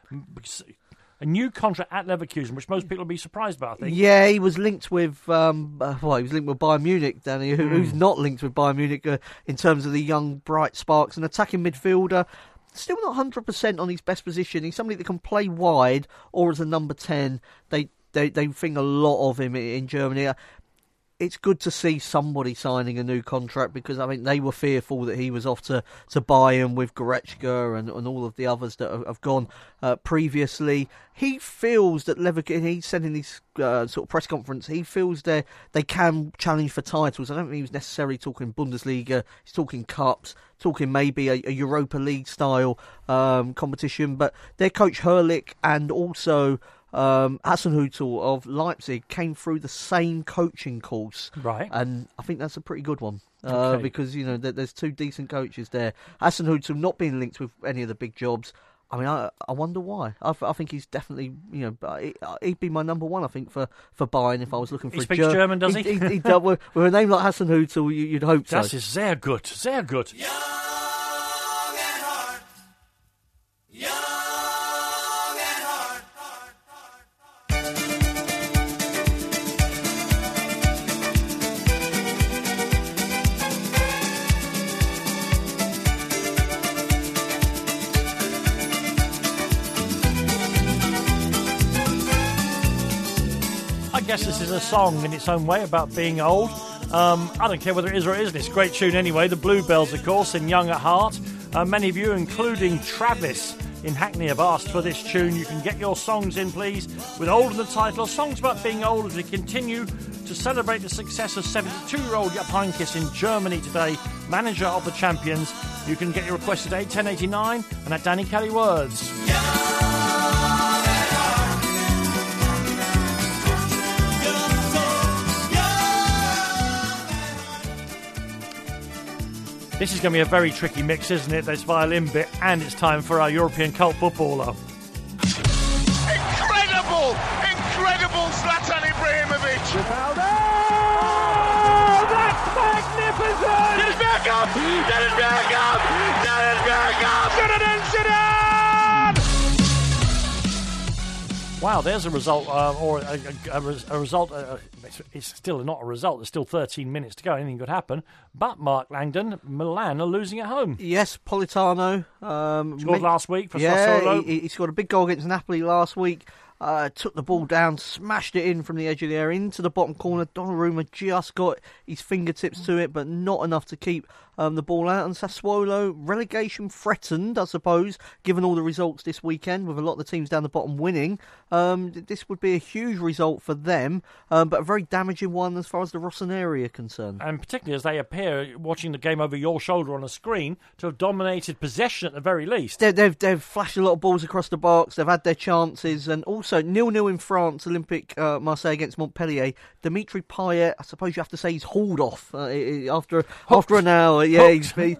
a new contract at Leverkusen, which most people will be surprised about, I think. Yeah, he was linked with he was linked with Bayern Munich, Danny. Who's not linked with Bayern Munich in terms of the young bright sparks, an attacking midfielder. Still not 100% on his best position. He's somebody that can play wide or as a number 10. They think a lot of him in Germany. It's good to see somebody signing a new contract, because I think they were fearful that he was off to Bayern with Goretzka and all of the others that have gone previously. He feels that Leverkusen, he said in his sort of press conference, he feels they can challenge for titles. I don't think he was necessarily talking Bundesliga. He's talking cups, talking maybe a Europa League style competition. But their coach Herrlich and also Hasenhüttl of Leipzig came through the same coaching course, right? And I think that's a pretty good one because there's 2 decent coaches there. Hasenhüttl not being linked with any of the big jobs. I mean, I wonder why. I think he's definitely, he'd be my number 1. I think for Bayern if I was looking for. He speaks German, does he? He does, with a name like Hasenhüttl, you'd hope so. Das ist sehr gut, sehr gut. I guess this is a song in its own way about being old. I don't care whether it is or it isn't. It's a great tune anyway. The Bluebells, of course, in Young at Heart. Many of you, including Travis in Hackney, have asked for this tune. You can get your songs in, please, with old in the title. Songs about being old as we continue to celebrate the success of 72-year-old Jupp Heynckes in Germany today, manager of the champions. You can get your request at 81089 and at Danny Kelly Words. This is going to be a very tricky mix, isn't it? This violin bit, and it's time for our European cult footballer. Incredible Zlatan Ibrahimovic. Ronaldo! Oh, that's magnificent! Dennis Bergkamp! Zinedine Zidane! Wow, there's a result, or a result. It's still not a result. There's still 13 minutes to go. Anything could happen. But Mark Langdon, Milan are losing at home. Yes, Politano scored last week for Sassuolo. He scored a big goal against Napoli last week. took the ball down, smashed it in from the edge of the area into the bottom corner. Donnarumma just got his fingertips to it, but not enough to keep the ball out. And Sassuolo, relegation threatened, I suppose, given all the results this weekend, with a lot of the teams down the bottom winning. This would be a huge result for them, but a very damaging one as far as the Rossoneri are concerned. And particularly as they appear, watching the game over your shoulder on a screen, to have dominated possession at the very least. They've flashed a lot of balls across the box, they've had their chances, and also 0-0 in France, Olympique Marseille against Montpellier. Dimitri Payet, I suppose you have to say he's hauled off after an hour. Yeah, he's been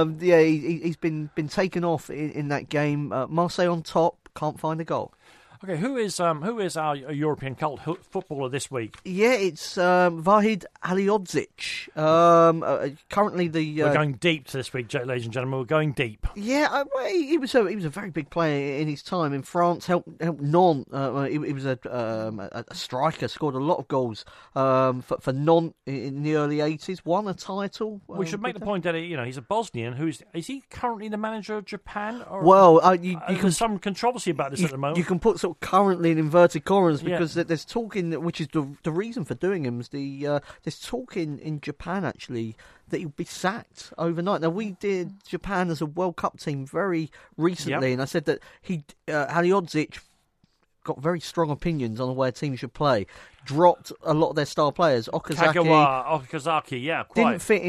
taken off in that game. Marseille on top, can't find a goal. Okay, who is our European cult footballer this week? Yeah, it's Vahid Halilhodžić. Currently, we're going deep this week, ladies and gentlemen. We're going deep. Yeah, he was a very big player in his time in France. Helped Nantes. He was a striker. Scored a lot of goals for Nantes in the early 80s. Won a title. We should make the point that he's a Bosnian. Is he currently the manager of Japan? There's some controversy about this at the moment. You can put sort of currently in inverted commas because there's talk which is the reason for doing him is there's talk in Japan actually that he'll be sacked overnight. Now we did Japan as a World Cup team very recently, and I said that Halilhodžić got very strong opinions on where teams should play. Dropped a lot of their star players. Okazaki, quite.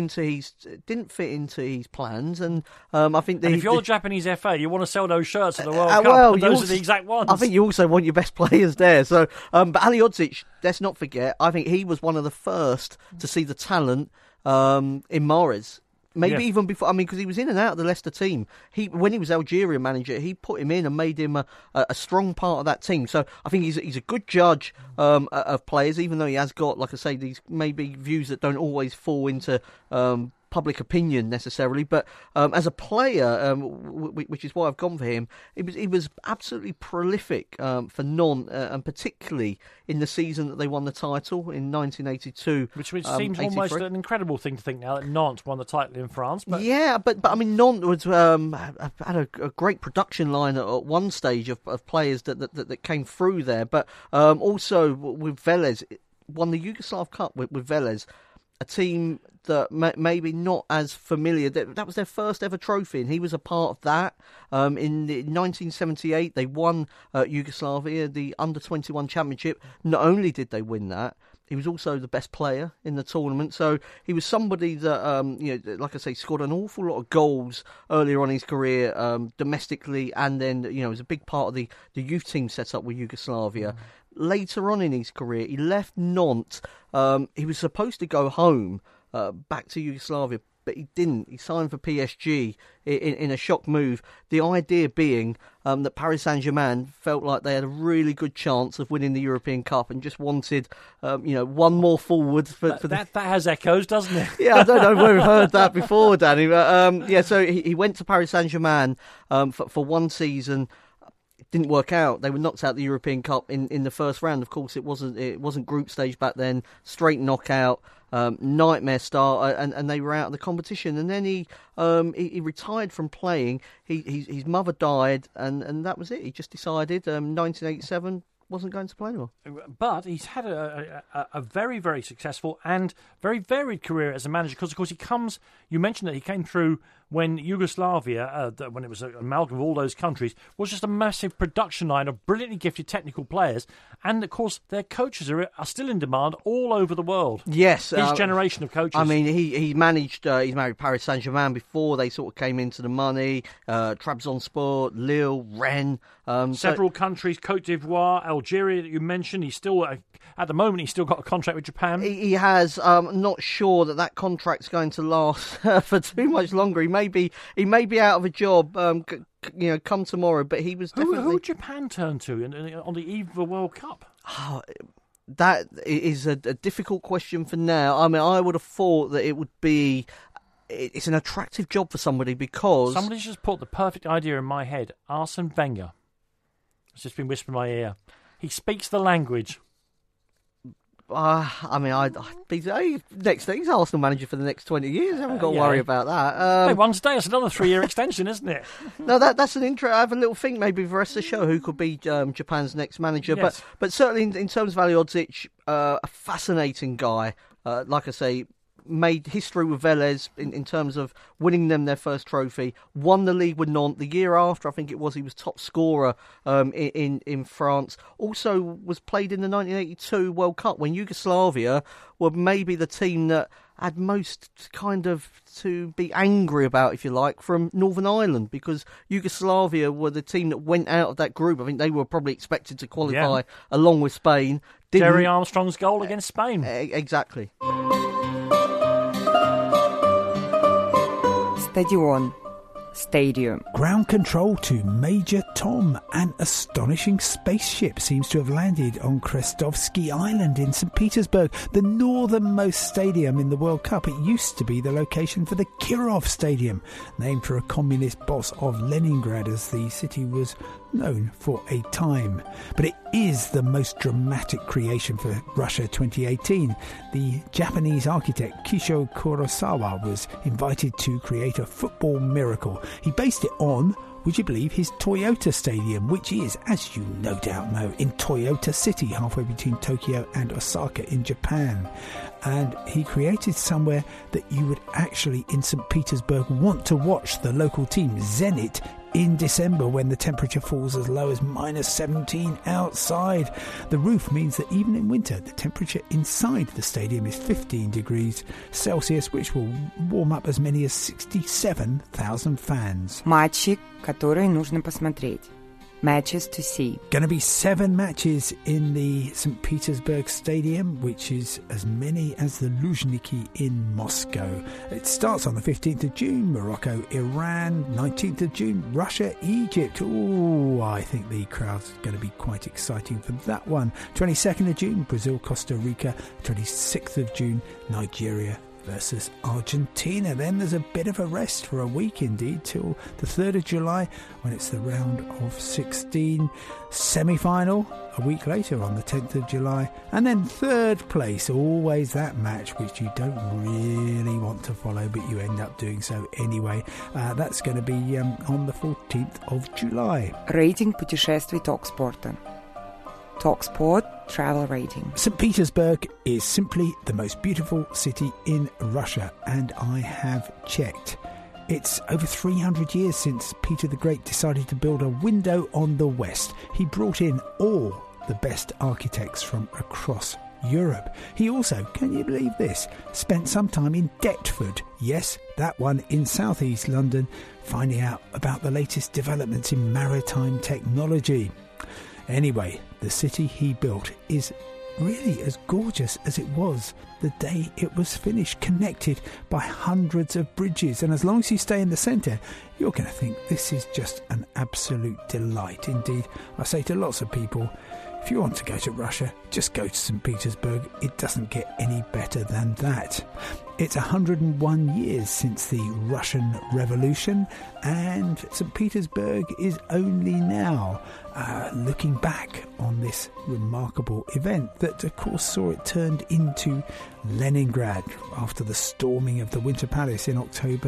Didn't fit into his plans, and I think that if you're the Japanese FA, you want to sell those shirts at the World Cup. Those are the exact ones. I think you also want your best players there. So, but Halilhodžić, let's not forget. I think he was one of the first to see the talent in Mahrez. Maybe even before, because he was in and out of the Leicester team. When he was Algeria manager, he put him in and made him a strong part of that team. So I think he's a good judge of players, even though he has got, like I say, these maybe views that don't always fall into public opinion necessarily, but as a player, which is why I've gone for him, he was absolutely prolific for Nantes, and particularly in the season that they won the title in 1982. Which seems 83. Almost an incredible thing to think now that Nantes won the title in France. But... Yeah, but I mean, Nantes had a great production line at one stage of players that came through there, but also with Velez, won the Yugoslav Cup with Velez, a team that maybe not as familiar. That was their first ever trophy, and he was a part of that. In 1978, they won Yugoslavia, the Under-21 Championship. Not only did they win that, he was also the best player in the tournament. So he was somebody that, like I say, scored an awful lot of goals earlier on in his career, domestically, and then, was a big part of the youth team set up with Yugoslavia. Later on in his career, he left Nantes. He was supposed to go home, back to Yugoslavia, but he didn't. He signed for PSG in a shock move. The idea being that Paris Saint-Germain felt like they had a really good chance of winning the European Cup and just wanted, one more forward for that has echoes, doesn't it? Yeah, I don't know where we've heard that before, Danny. But so he went to Paris Saint-Germain for one season. Didn't work out. They were knocked out the European Cup in the first round. Of course, it wasn't group stage back then. Straight knockout, nightmare start, and they were out of the competition. And then he retired from playing. His mother died, and that was it. He just decided 1987 wasn't going to play anymore. But he's had a very, very successful and very varied career as a manager, because, of course, you mentioned that he came through when Yugoslavia, when it was an amalgam of all those countries, was just a massive production line of brilliantly gifted technical players. And, of course, their coaches are still in demand all over the world. Yes. His generation of coaches. I mean, he's married Paris Saint-Germain before they sort of came into the money. Trabzonspor, Lille, Rennes. Several countries, Cote d'Ivoire, Algeria that you mentioned. He's still, at the moment, he's still got a contract with Japan. He has. Not sure that contract's going to last for too much longer. He may be out of a job, come tomorrow. But he was definitely. Who would Japan turn to on the eve of the World Cup? Oh, that is a difficult question for now. I mean, I would have thought that it would be. It's an attractive job for somebody because somebody's just put the perfect idea in my head. Arsene Wenger. It's just been whispered in my ear. He speaks the language. he's Arsenal manager for the next 20 years. I haven't got to worry about that. Hey, one day, it's another 3-year extension, isn't it? No, that's an intro. I have a little think maybe for the rest of the show who could be Japan's next manager. Yes. But certainly in terms of Aliodzic, a fascinating guy. Like I say, made history with Vélez in terms of winning them their first trophy, won the league with Nantes the year after, I think it was, he was top scorer in France. Also was played in the 1982 World Cup when Yugoslavia were maybe the team that had most kind of to be angry about, if you like, from Northern Ireland, because Yugoslavia were the team that went out of that group. I think they were probably expected to qualify along with Spain. Jerry Armstrong's goal against Spain. Exactly. Stadium. Ground control to Major Tom. An astonishing spaceship seems to have landed on Krestovsky Island in St. Petersburg, the northernmost stadium in the World Cup. It used to be the location for the Kirov Stadium, named for a communist boss of Leningrad, as the city was known for a time. But it is the most dramatic creation for Russia 2018. The Japanese architect Kisho Kurosawa was invited to create a football miracle. He based it on, would you believe, his Toyota Stadium, which is, as you no doubt know, in Toyota City, halfway between Tokyo and Osaka in Japan. And he created somewhere that you would actually, in St. Petersburg, want to watch the local team, Zenit, in December when the temperature falls as low as -17 outside. The roof means that even in winter, the temperature inside the stadium is 15 degrees Celsius, which will warm up as many as 67,000 fans. Матчи, которые нужно посмотреть. Matches to see. Going to be 7 matches in the St. Petersburg Stadium, which is as many as the Luzhniki in Moscow. It starts on the 15th of June, Morocco, Iran, 19th of June, Russia, Egypt. Oh, I think the crowd's going to be quite exciting for that one. 22nd of June, Brazil, Costa Rica. 26th of June, Nigeria versus Argentina. Then there's a bit of a rest for a week indeed, till the 3rd of July when it's the round of 16 semi-final a week later on the 10th of July, and then third place, always that match which you don't really want to follow but you end up doing so anyway. That's going to be on the 14th of July. Рейтинг путешествий Talksport. Talksport travel rating. St. Petersburg is simply the most beautiful city in Russia, and I have checked. It's over 300 years since Peter the Great decided to build a window on the west. He brought in all the best architects from across Europe. He also, can you believe this, spent some time in Deptford, yes, that one in southeast London, finding out about the latest developments in maritime technology. Anyway, the city he built is really as gorgeous as it was the day it was finished, connected by hundreds of bridges. And as long as you stay in the centre, you're going to think this is just an absolute delight. Indeed, I say to lots of people, if you want to go to Russia, just go to St. Petersburg. It doesn't get any better than that. It's 101 years since the Russian Revolution, and St. Petersburg is only now looking back on this remarkable event that, of course, saw it turned into Leningrad after the storming of the Winter Palace in October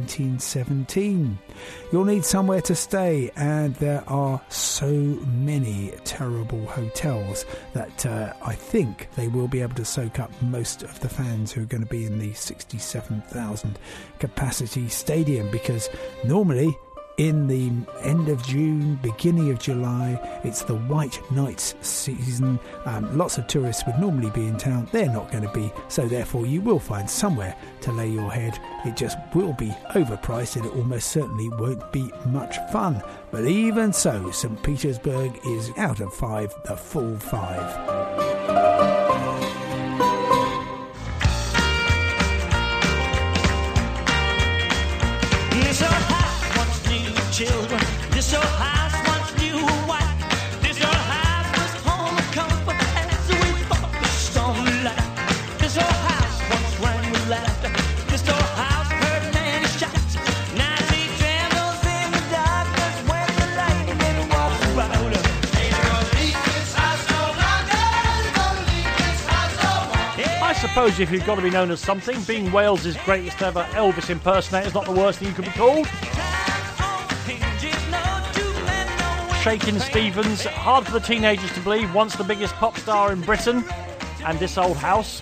1917. You'll need somewhere to stay, and there are so many terrible hotels that I think they will be able to soak up most of the fans who are going to be in the 67,000 capacity stadium, because normally in the end of June, beginning of July, it's the White Nights season. Lots of tourists would normally be in town. They're not going to be, so therefore you will find somewhere to lay your head. It just will be overpriced, and it almost certainly won't be much fun. But even so, St. Petersburg is out of 5, the full 5. Children, this old house wants new wife. This old house was home of comfort as we fought the stormy light. This old house once rang with laughter. This old house heard many shots. Now she trembles in the darkness when the lightning walks about her. Ain't gonna leave this house no longer. Ain't gonna leave this house no suppose if you've got to be known as something, being Wales' greatest ever Elvis impersonator is not the worst thing you could be called. Shakin' Stevens, hard for the teenagers to believe, once the biggest pop star in Britain, and This Old House.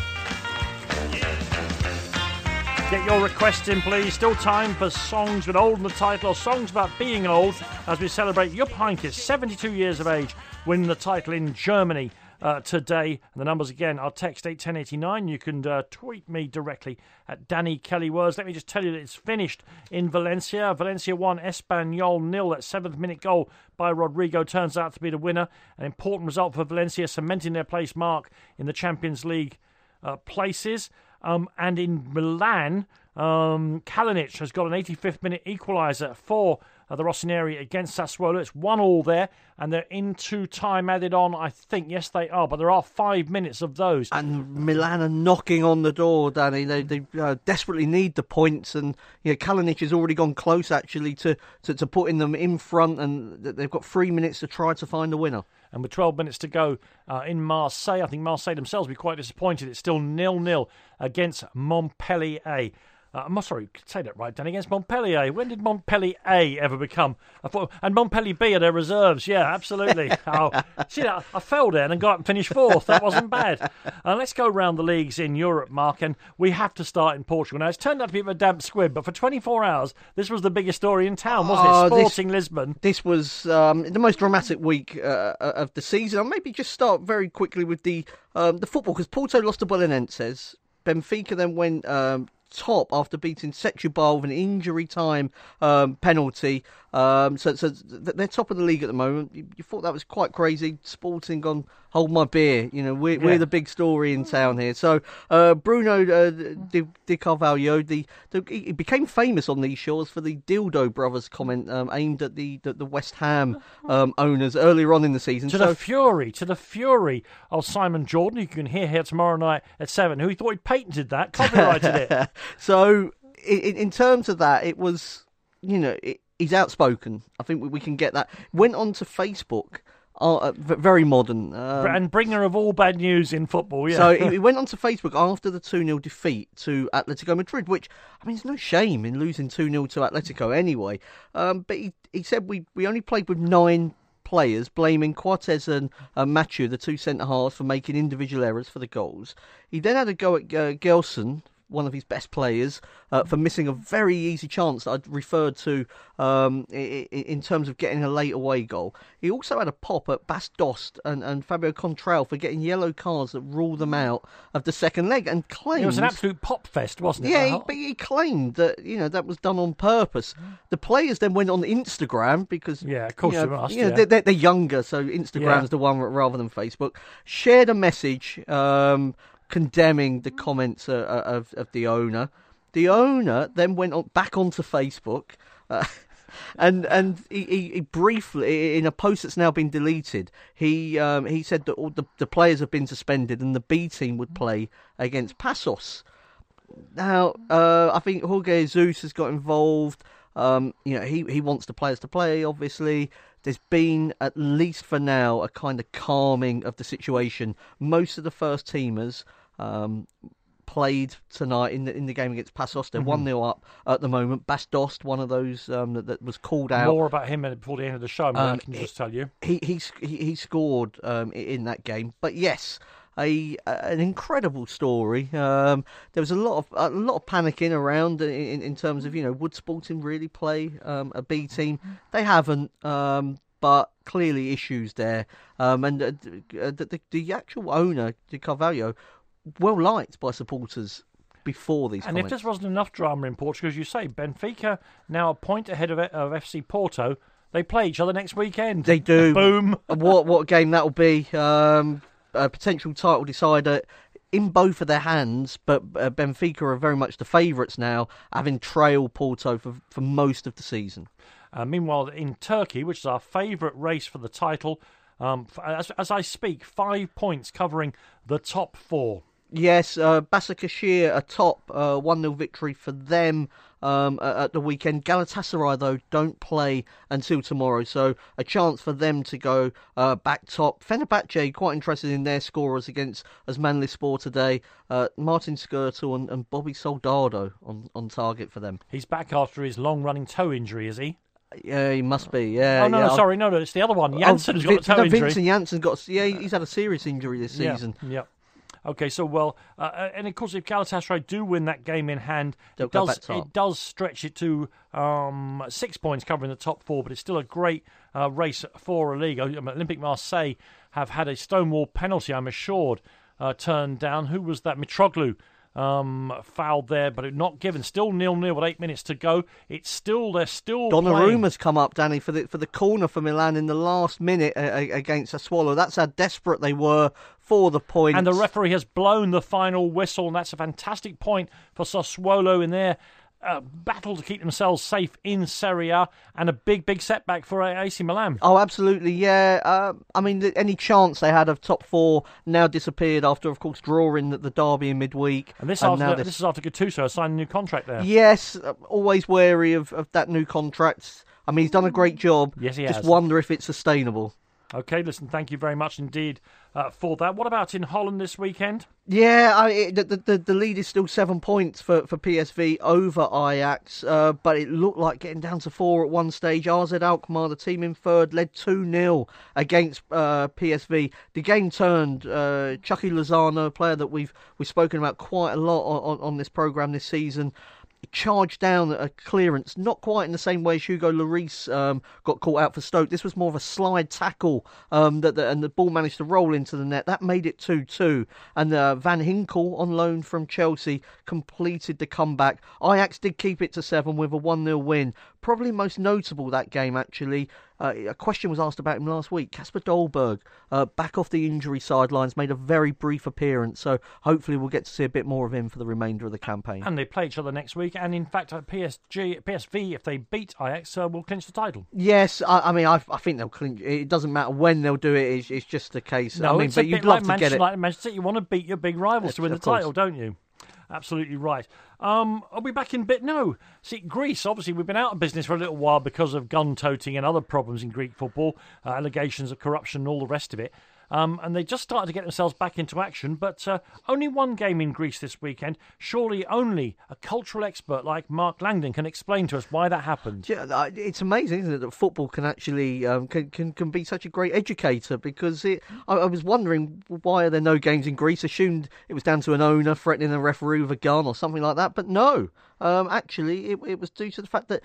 Get your requests in, please. Still time for songs with old in the title or songs about being old as we celebrate Jupp Heynckes, 72 years of age, winning the title in Germany today. And the numbers again are text 81089. You can tweet me directly at Danny Kelly Words. Let me just tell you that it's finished in Valencia. Valencia 1, Espanyol 0. That 7th minute goal by Rodrigo turns out to be the winner. An important result for Valencia, cementing their place mark in the Champions League places. And in Milan, Kalinic has got an 85th minute equaliser for the Rossoneri against Sassuolo. It's 1-1 there, and they're into time added on, I think. Yes, they are, but there are 5 minutes of those. And Milan are knocking on the door, Danny. They desperately need the points, and Kalinic has already gone close, actually, to putting them in front, and they've got 3 minutes to try to find the winner. And with 12 minutes to go in Marseille, I think Marseille themselves will be quite disappointed. It's still 0-0 against Montpellier. I'm sorry, say that right, Dan, against Montpellier. When did Montpellier A ever become? And Montpellier B are their reserves. Yeah, absolutely. See, I fell there and got up and finished fourth. That wasn't bad. Let's go round the leagues in Europe, Mark, and we have to start in Portugal. Now, it's turned out to be a bit of a damp squib, but for 24 hours, this was the biggest story in town, wasn't it? Sporting Lisbon. This was the most dramatic week of the season. I'll maybe just start very quickly with the football, because Porto lost to Belenenses. Benfica then went top after beating Setúbal with an injury time penalty. So they're top of the league at the moment. You thought that was quite crazy. Sporting gone, hold my beer. We're the big story in town here. So Bruno Di Carvalho, he became famous on these shores for the Dildo Brothers comment aimed at the West Ham owners earlier on in the season. To the fury of Simon Jordan, who you can hear here tomorrow night at 7, who he thought he'd patented that, copyrighted it. So in terms of that, it was, he's outspoken. I think we can get that. Went on to Facebook, very modern. And bringer of all bad news in football, yeah. So he went on to Facebook after the 2-0 defeat to Atletico Madrid, which, there's no shame in losing 2-0 to Atletico anyway. But he said we only played with 9 players, blaming Cortez and Machu, the 2 centre-halves, for making individual errors for the goals. He then had a go at Gelson, one of his best players, for missing a very easy chance that I'd referred to in terms of getting a late away goal. He also had a pop at Bas Dost and Fabio Contral for getting yellow cards that ruled them out of the second leg, and claimed... It was an absolute pop fest, wasn't it? Yeah, but he claimed that, that was done on purpose. The players then went on Instagram, because... Yeah, of course they must, they're younger, so Instagram's the one rather than Facebook. Shared a message... condemning the comments of the owner. The owner then went back onto Facebook, and he briefly, in a post that's now been deleted, he said that all the players have been suspended and the B team would play against Passos. Now, I think Jorge Jesus has got involved. He wants the players to play, obviously. There's been, at least for now, a kind of calming of the situation. Most of the first teamers played tonight in the game against Passos. They're 1-0 up at the moment. Bas Dost, one of those that was called out. More about him before the end of the show, I can just tell you. He scored in that game. But yes, an incredible story. There was a lot of panicking around in terms of, would Sporting really play a B team? They haven't, but clearly issues there. And the actual owner, Di Carvalho, well liked by supporters before these comments. And if this wasn't enough drama in Portugal, as you say, Benfica now a point ahead of FC Porto. They play each other next weekend. They do. Boom. What game that will be? A potential title decider in both of their hands, but Benfica are very much the favourites now, having trailed Porto for most of the season. Meanwhile, in Turkey, which is our favourite race for the title, as I speak, 5 points covering the top 4. Yes, Başakşehir atop 1-0 victory for them at the weekend. Galatasaray, though, don't play until tomorrow, so a chance for them to go back top. Fenerbahce, quite interested in their scorers against Osmanlispor today. Martin Skrtel and Bobby Soldado on target for them. He's back after his long-running toe injury, is he? Yeah, he must be. Yeah. Oh no, sorry, no, it's the other one. Janssen's got a toe injury. Vincent Janssen's got. Yeah, he's had a serious injury this season. Yeah. Okay, so and of course, if Galatasaray do win that game in hand, it does stretch it to 6 points, covering the top four. But it's still a great race for a league. Olympique Marseille have had a stonewall penalty, I'm assured, turned down. Who was that? Mitroglou. Fouled there, but it not given. Still 0-0 with 8 minutes to go. They're still Donnarumma's come up, Danny, for the corner for Milan in the last minute against Sassuolo. That's how desperate they were for the point. And the referee has blown the final whistle, and that's a fantastic point for Sassuolo in their battle to keep themselves safe in Serie A, and a big setback for AC Milan. Oh, absolutely, yeah. I mean, any chance they had of top four now disappeared after, of course, drawing the derby in midweek. And this is after Gattuso signed a new contract there. Yes, always wary of that new contract. I mean, he's done a great job. Yes, he has. Just wonder if it's sustainable. Okay, listen, thank you very much indeed for that. What about in Holland this weekend? Yeah, the lead is still 7 points for PSV over Ajax, but it looked like getting down to 4 at one stage. AZ Alkmaar, the team in third, led 2-0 against PSV. The game turned. Chucky Lozano, a player that we've spoken about quite a lot on this programme this season, charged down a clearance, not quite in the same way as Hugo Lloris got caught out for Stoke. This was more of a slide tackle, and the ball managed to roll into the net. That made it 2-2. And Van Hinkel, on loan from Chelsea, completed the comeback. Ajax did keep it to 7 with a 1-0 win. Probably most notable that game, actually. A question was asked about him last week. Kasper Dolberg, back off the injury sidelines, made a very brief appearance, so hopefully we'll get to see a bit more of him for the remainder of the campaign. And they play each other next week, and in fact, PSV, if they beat Ajax, will clinch the title. Yes, I think they'll clinch. It doesn't matter when they'll do it. It's just the case. No, but you'd love to get it. Like Manchester City, you want to beat your big rivals to win the title, don't you? Absolutely right. I'll be back in a bit. No. See, Greece, obviously, we've been out of business for a little while because of gun-toting and other problems in Greek football, allegations of corruption and all the rest of it. And they just started to get themselves back into action, but only one game in Greece this weekend. Surely only a cultural expert like Mark Langdon can explain to us why that happened. Yeah, it's amazing, isn't it, that football can actually can be such a great educator, because I was wondering, why are there no games in Greece? Assumed it was down to an owner threatening a referee with a gun or something like that, but no. Actually, it was due to the fact that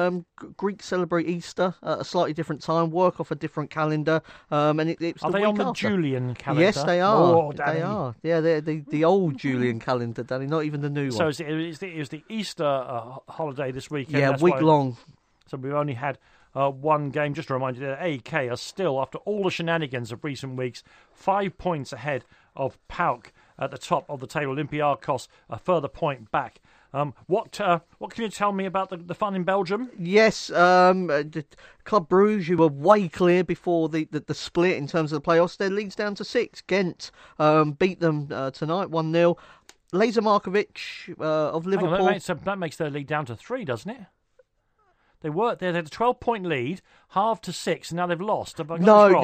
Greeks celebrate Easter at a slightly different time, work off a different calendar, and it's Are the they week on the after. Julian calendar? Yes, they are. Oh, they are. Yeah, they're the old Julian calendar, Danny, not even the new So one. it was the Easter holiday this weekend. Yeah, that's week why, long. So we've only had one game. Just to remind you that AEK are still, after all the shenanigans of recent weeks, 5 points ahead of PAOK at the top of the table. Olympiakos a further point back. What can you tell me about the fun in Belgium? Yes, Club Brugge, who were way clear before the split in terms of the playoffs, their lead's down to 6. Ghent beat them tonight, 1-0. Lazar Markovic of Liverpool. That makes their lead down to 3, doesn't it? They had a 12-point lead, halved to 6, and now they've lost. No.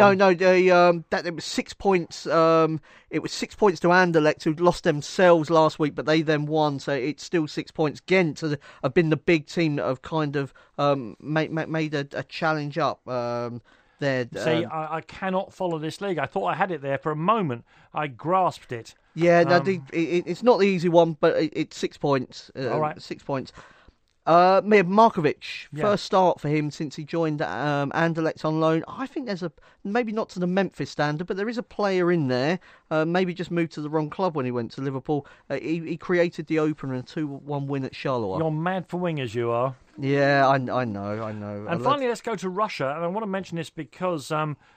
It was 6 points. It was 6 points to Anderlecht, who'd lost themselves last week, but they then won, so it's still 6 points. Ghent have been the big team that have kind of made a challenge up. See, I cannot follow this league. I thought I had it there for a moment. I grasped it. Yeah, it's not the easy one, but it's 6 points. All right, 6 points. Markovic, first start for him since he joined Anderlecht on loan. I think there's maybe not to the Memphis standard, but there is a player in there. Maybe just moved to the wrong club when he went to Liverpool. He created the opener in a 2-1 win at Charleroi. You're mad for wingers, you are. Yeah, I know. And finally, let's go to Russia. And I want to mention this because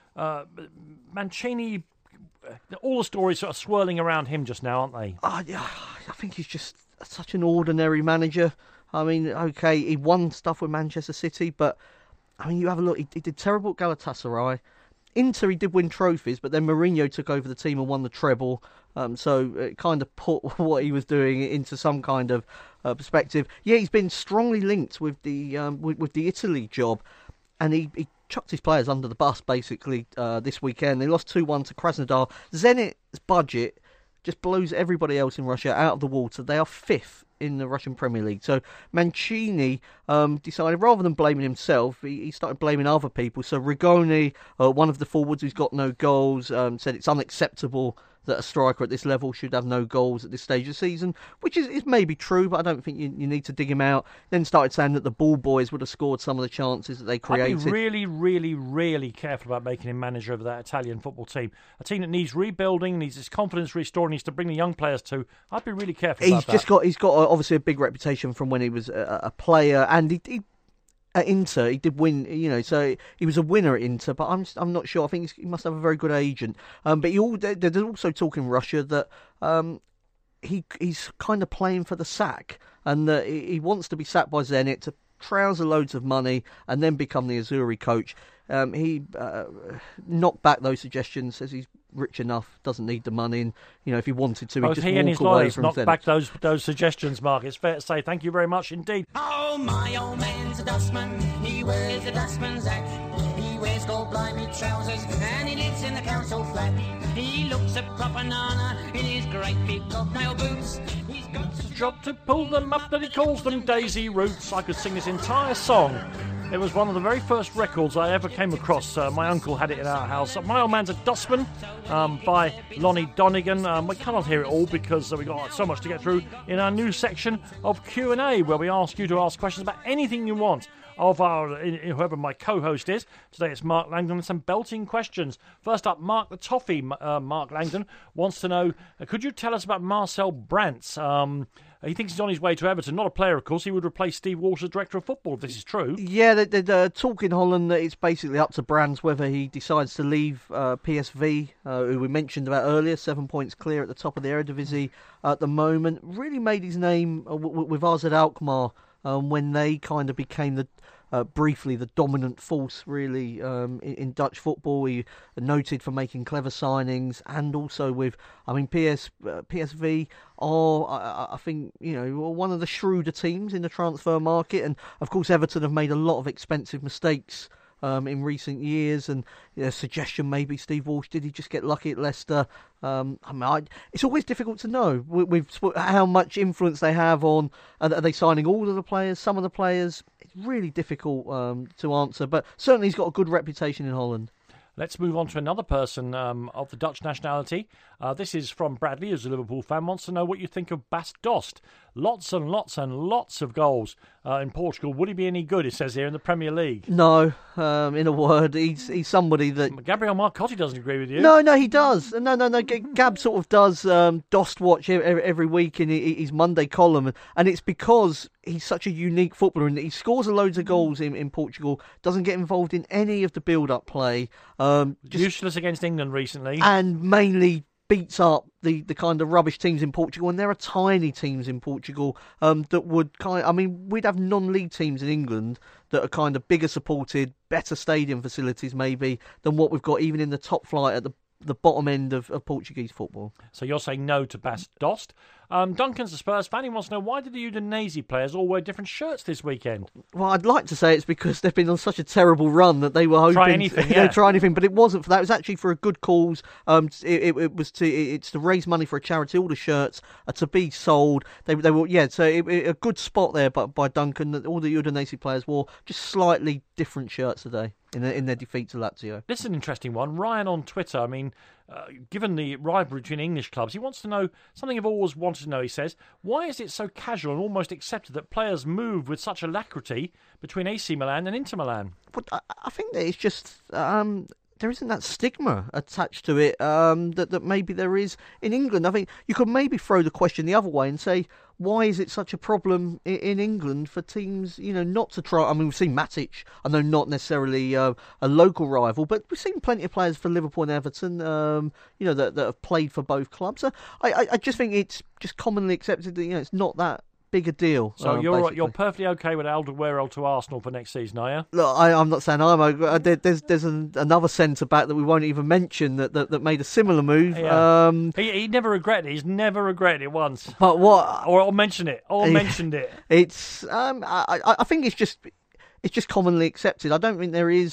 Mancini, all the stories sort of swirling around him just now, aren't they? I think he's just such an ordinary manager. I mean, okay, he won stuff with Manchester City, but I mean, you have a look. He did terrible at Galatasaray. Inter, he did win trophies, but then Mourinho took over the team and won the treble. So it kind of put what he was doing into some kind of perspective. Yeah, he's been strongly linked with the Italy job, and he chucked his players under the bus basically this weekend. They lost 2-1 to Krasnodar. Zenit's budget just blows everybody else in Russia out of the water. They are 5th in the Russian Premier League. So Mancini decided, rather than blaming himself, he started blaming other people. So Rigoni, one of the forwards who's got no goals, said it's unacceptable that a striker at this level should have no goals at this stage of the season, which is maybe true, but I don't think you need to dig him out. Then started saying that the ball boys would have scored some of the chances that they created. I'd be really, really, really careful about making him manager of that Italian football team. A team that needs rebuilding, needs his confidence restored, needs to bring the young players to. I'd be really careful about that. He's got obviously a big reputation from when he was a player, and he at Inter, he did win, so he was a winner at Inter, but I'm not sure. I think he must have a very good agent. But there's also talk in Russia that he's kind of playing for the sack, and that he wants to be sacked by Zenit to trouser loads of money and then become the Azzurri coach. He knocked back those suggestions, says he's rich enough, doesn't need the money, and if he wanted to, he'd just he and his walk away lawyers from knocked Zenit. back those suggestions, Mark. It's fair to say thank you very much indeed. Oh, my old man's a dustman. He wears a dustman's hat. He wears gold blimey trousers and he lives in the council flat. He looks a proper nana in his great big hobnail boots. He's got a job to pull them up that he calls them Daisy Roots. I could sing this entire song. It was one of the very first records I ever came across. My uncle had it in our house. My Old Man's a Dustman by Lonnie Donegan. We cannot hear it all because we've got so much to get through in our new section of Q&A, where we ask you to ask questions about anything you want of whoever my co-host is. Today it's Mark Langdon with some belting questions. First up, Mark the Toffee. Mark Langdon wants to know, could you tell us about Marcel Brands? He thinks he's on his way to Everton. Not a player, of course. He would replace Steve Walsh as Director of Football, if this is true. Yeah, they're talk in Holland that it's basically up to Brands whether he decides to leave PSV, who we mentioned about earlier, 7 points clear at the top of the Eredivisie at the moment. Really made his name with AZ Alkmaar when they kind of became briefly the dominant force, really, in Dutch football. He noted for making clever signings, and also with, PSV are, I think, one of the shrewder teams in the transfer market, and of course Everton have made a lot of expensive mistakes in recent years, and suggestion maybe Steve Walsh, did he just get lucky at Leicester? It's always difficult to know with how much influence they have on, are they signing all of the players, some of the players? It's really difficult to answer, but certainly he's got a good reputation in Holland. Let's move on to another person of the Dutch nationality. This is from Bradley, who's a Liverpool fan, wants to know what you think of Bas Dost. Lots and lots and lots of goals in Portugal. Would he be any good, it says here, in the Premier League? No, in a word, he's somebody that... Gabriel Marcotti doesn't agree with you. No, he does. No. Gab sort of does Dost Watch every week in his Monday column, and it's because he's such a unique footballer, and he scores loads of goals in Portugal, doesn't get involved in any of the build-up play. Useless against England recently. And mainly beats up the kind of rubbish teams in Portugal, and there are tiny teams in Portugal that would we'd have non-league teams in England that are kind of bigger supported, better stadium facilities maybe than what we've got even in the top flight at the bottom end of Portuguese football. So you're saying no to Bas Dost. Duncan's a Spurs fan. He wants to know, why did the Udinese players all wear different shirts this weekend? Well, I'd like to say it's because they've been on such a terrible run that they were hoping try anything, but it wasn't for that. It was actually for a good cause. It's to raise money for a charity. All the shirts are to be sold. They were a good spot there, but by Duncan, that all the Udinese players wore just slightly different shirts today in their defeat to Lazio. This is an interesting one. Ryan on Twitter, given the rivalry between English clubs, he wants to know something I've always wanted to know. He says, why is it so casual and almost accepted that players move with such alacrity between AC Milan and Inter Milan? But I think that it's just there isn't that stigma attached to it that maybe there is in England. I think you could maybe throw the question the other way and say, why is it such a problem in England for teams, not to try? We've seen Matic, I know not necessarily a local rival, but we've seen plenty of players for Liverpool and Everton, that have played for both clubs. So I just think it's just commonly accepted that, it's not that bigger deal. So you're perfectly okay with Alderweireld to Arsenal for next season, are you? Look, I'm not saying I'm okay. There's another centre back that we won't even mention that made a similar move. Yeah. He never regretted it. He's never regretted it once. But what? Or mentioned it. Mentioned it. It's I think it's just commonly accepted. I don't think there is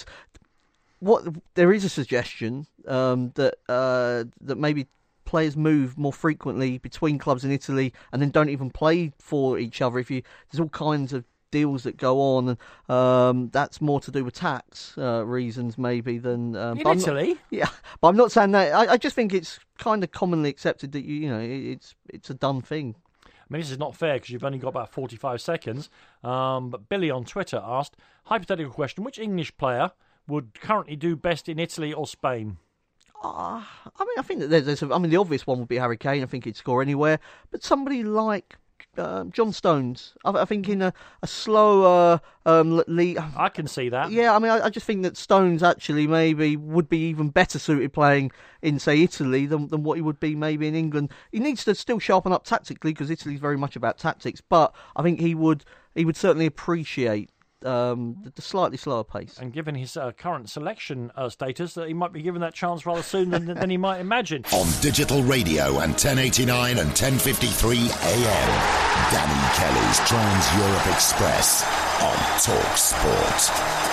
a suggestion that maybe players move more frequently between clubs in Italy and then don't even play for each other. There's all kinds of deals that go on, and that's more to do with tax reasons maybe than in Italy. But I'm not saying that. I just think it's kind of commonly accepted that it's a done thing. I mean, this is not fair because you've only got about 45 seconds. But Billy on Twitter asked, hypothetical question: which English player would currently do best in Italy or Spain? I think that there's the obvious one would be Harry Kane. I think he'd score anywhere. But somebody like John Stones, I think in a slower league. I can see that. Yeah, I mean, I just think that Stones actually maybe would be even better suited playing in, say, Italy than what he would be maybe in England. He needs to still sharpen up tactically because Italy's very much about tactics. But I think he would certainly appreciate the slightly slower pace. And given his current selection status, that he might be given that chance rather soon than he might imagine. On digital radio and 1089 and 1053 AM, Danny Kelly's Trans-Europe Express on Talk Sport.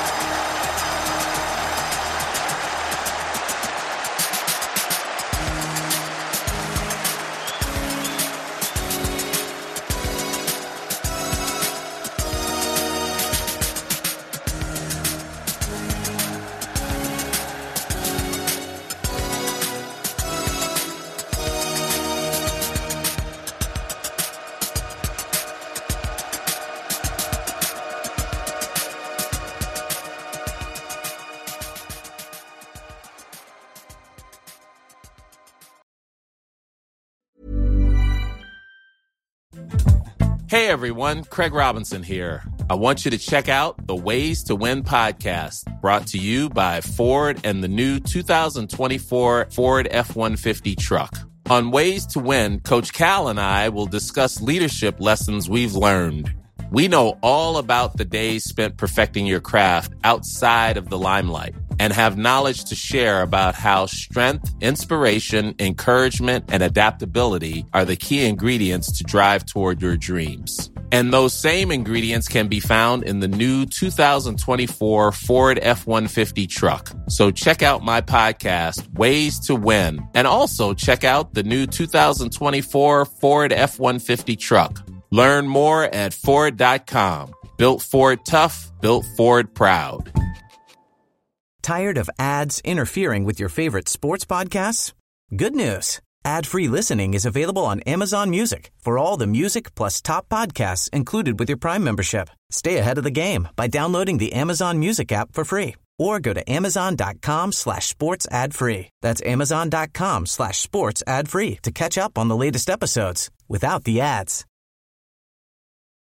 Hey everyone, Craig Robinson here. I want you to check out the Ways to Win podcast, brought to you by Ford and the new 2024 Ford F-150 truck. On Ways to Win, Coach Cal and I will discuss leadership lessons we've learned. We know all about the days spent perfecting your craft outside of the limelight and have knowledge to share about how strength, inspiration, encouragement, and adaptability are the key ingredients to drive toward your dreams. And those same ingredients can be found in the new 2024 Ford F-150 truck. So check out my podcast, Ways to Win, and also check out the new 2024 Ford F-150 truck. Learn more at Ford.com. Built Ford tough, built Ford proud. Tired of ads interfering with your favorite sports podcasts? Good news. Ad-free listening is available on Amazon Music for all the music plus top podcasts included with your Prime membership. Stay ahead of the game by downloading the Amazon Music app for free or go to amazon.com/sports ad free. That's amazon.com/sports ad free to catch up on the latest episodes without the ads.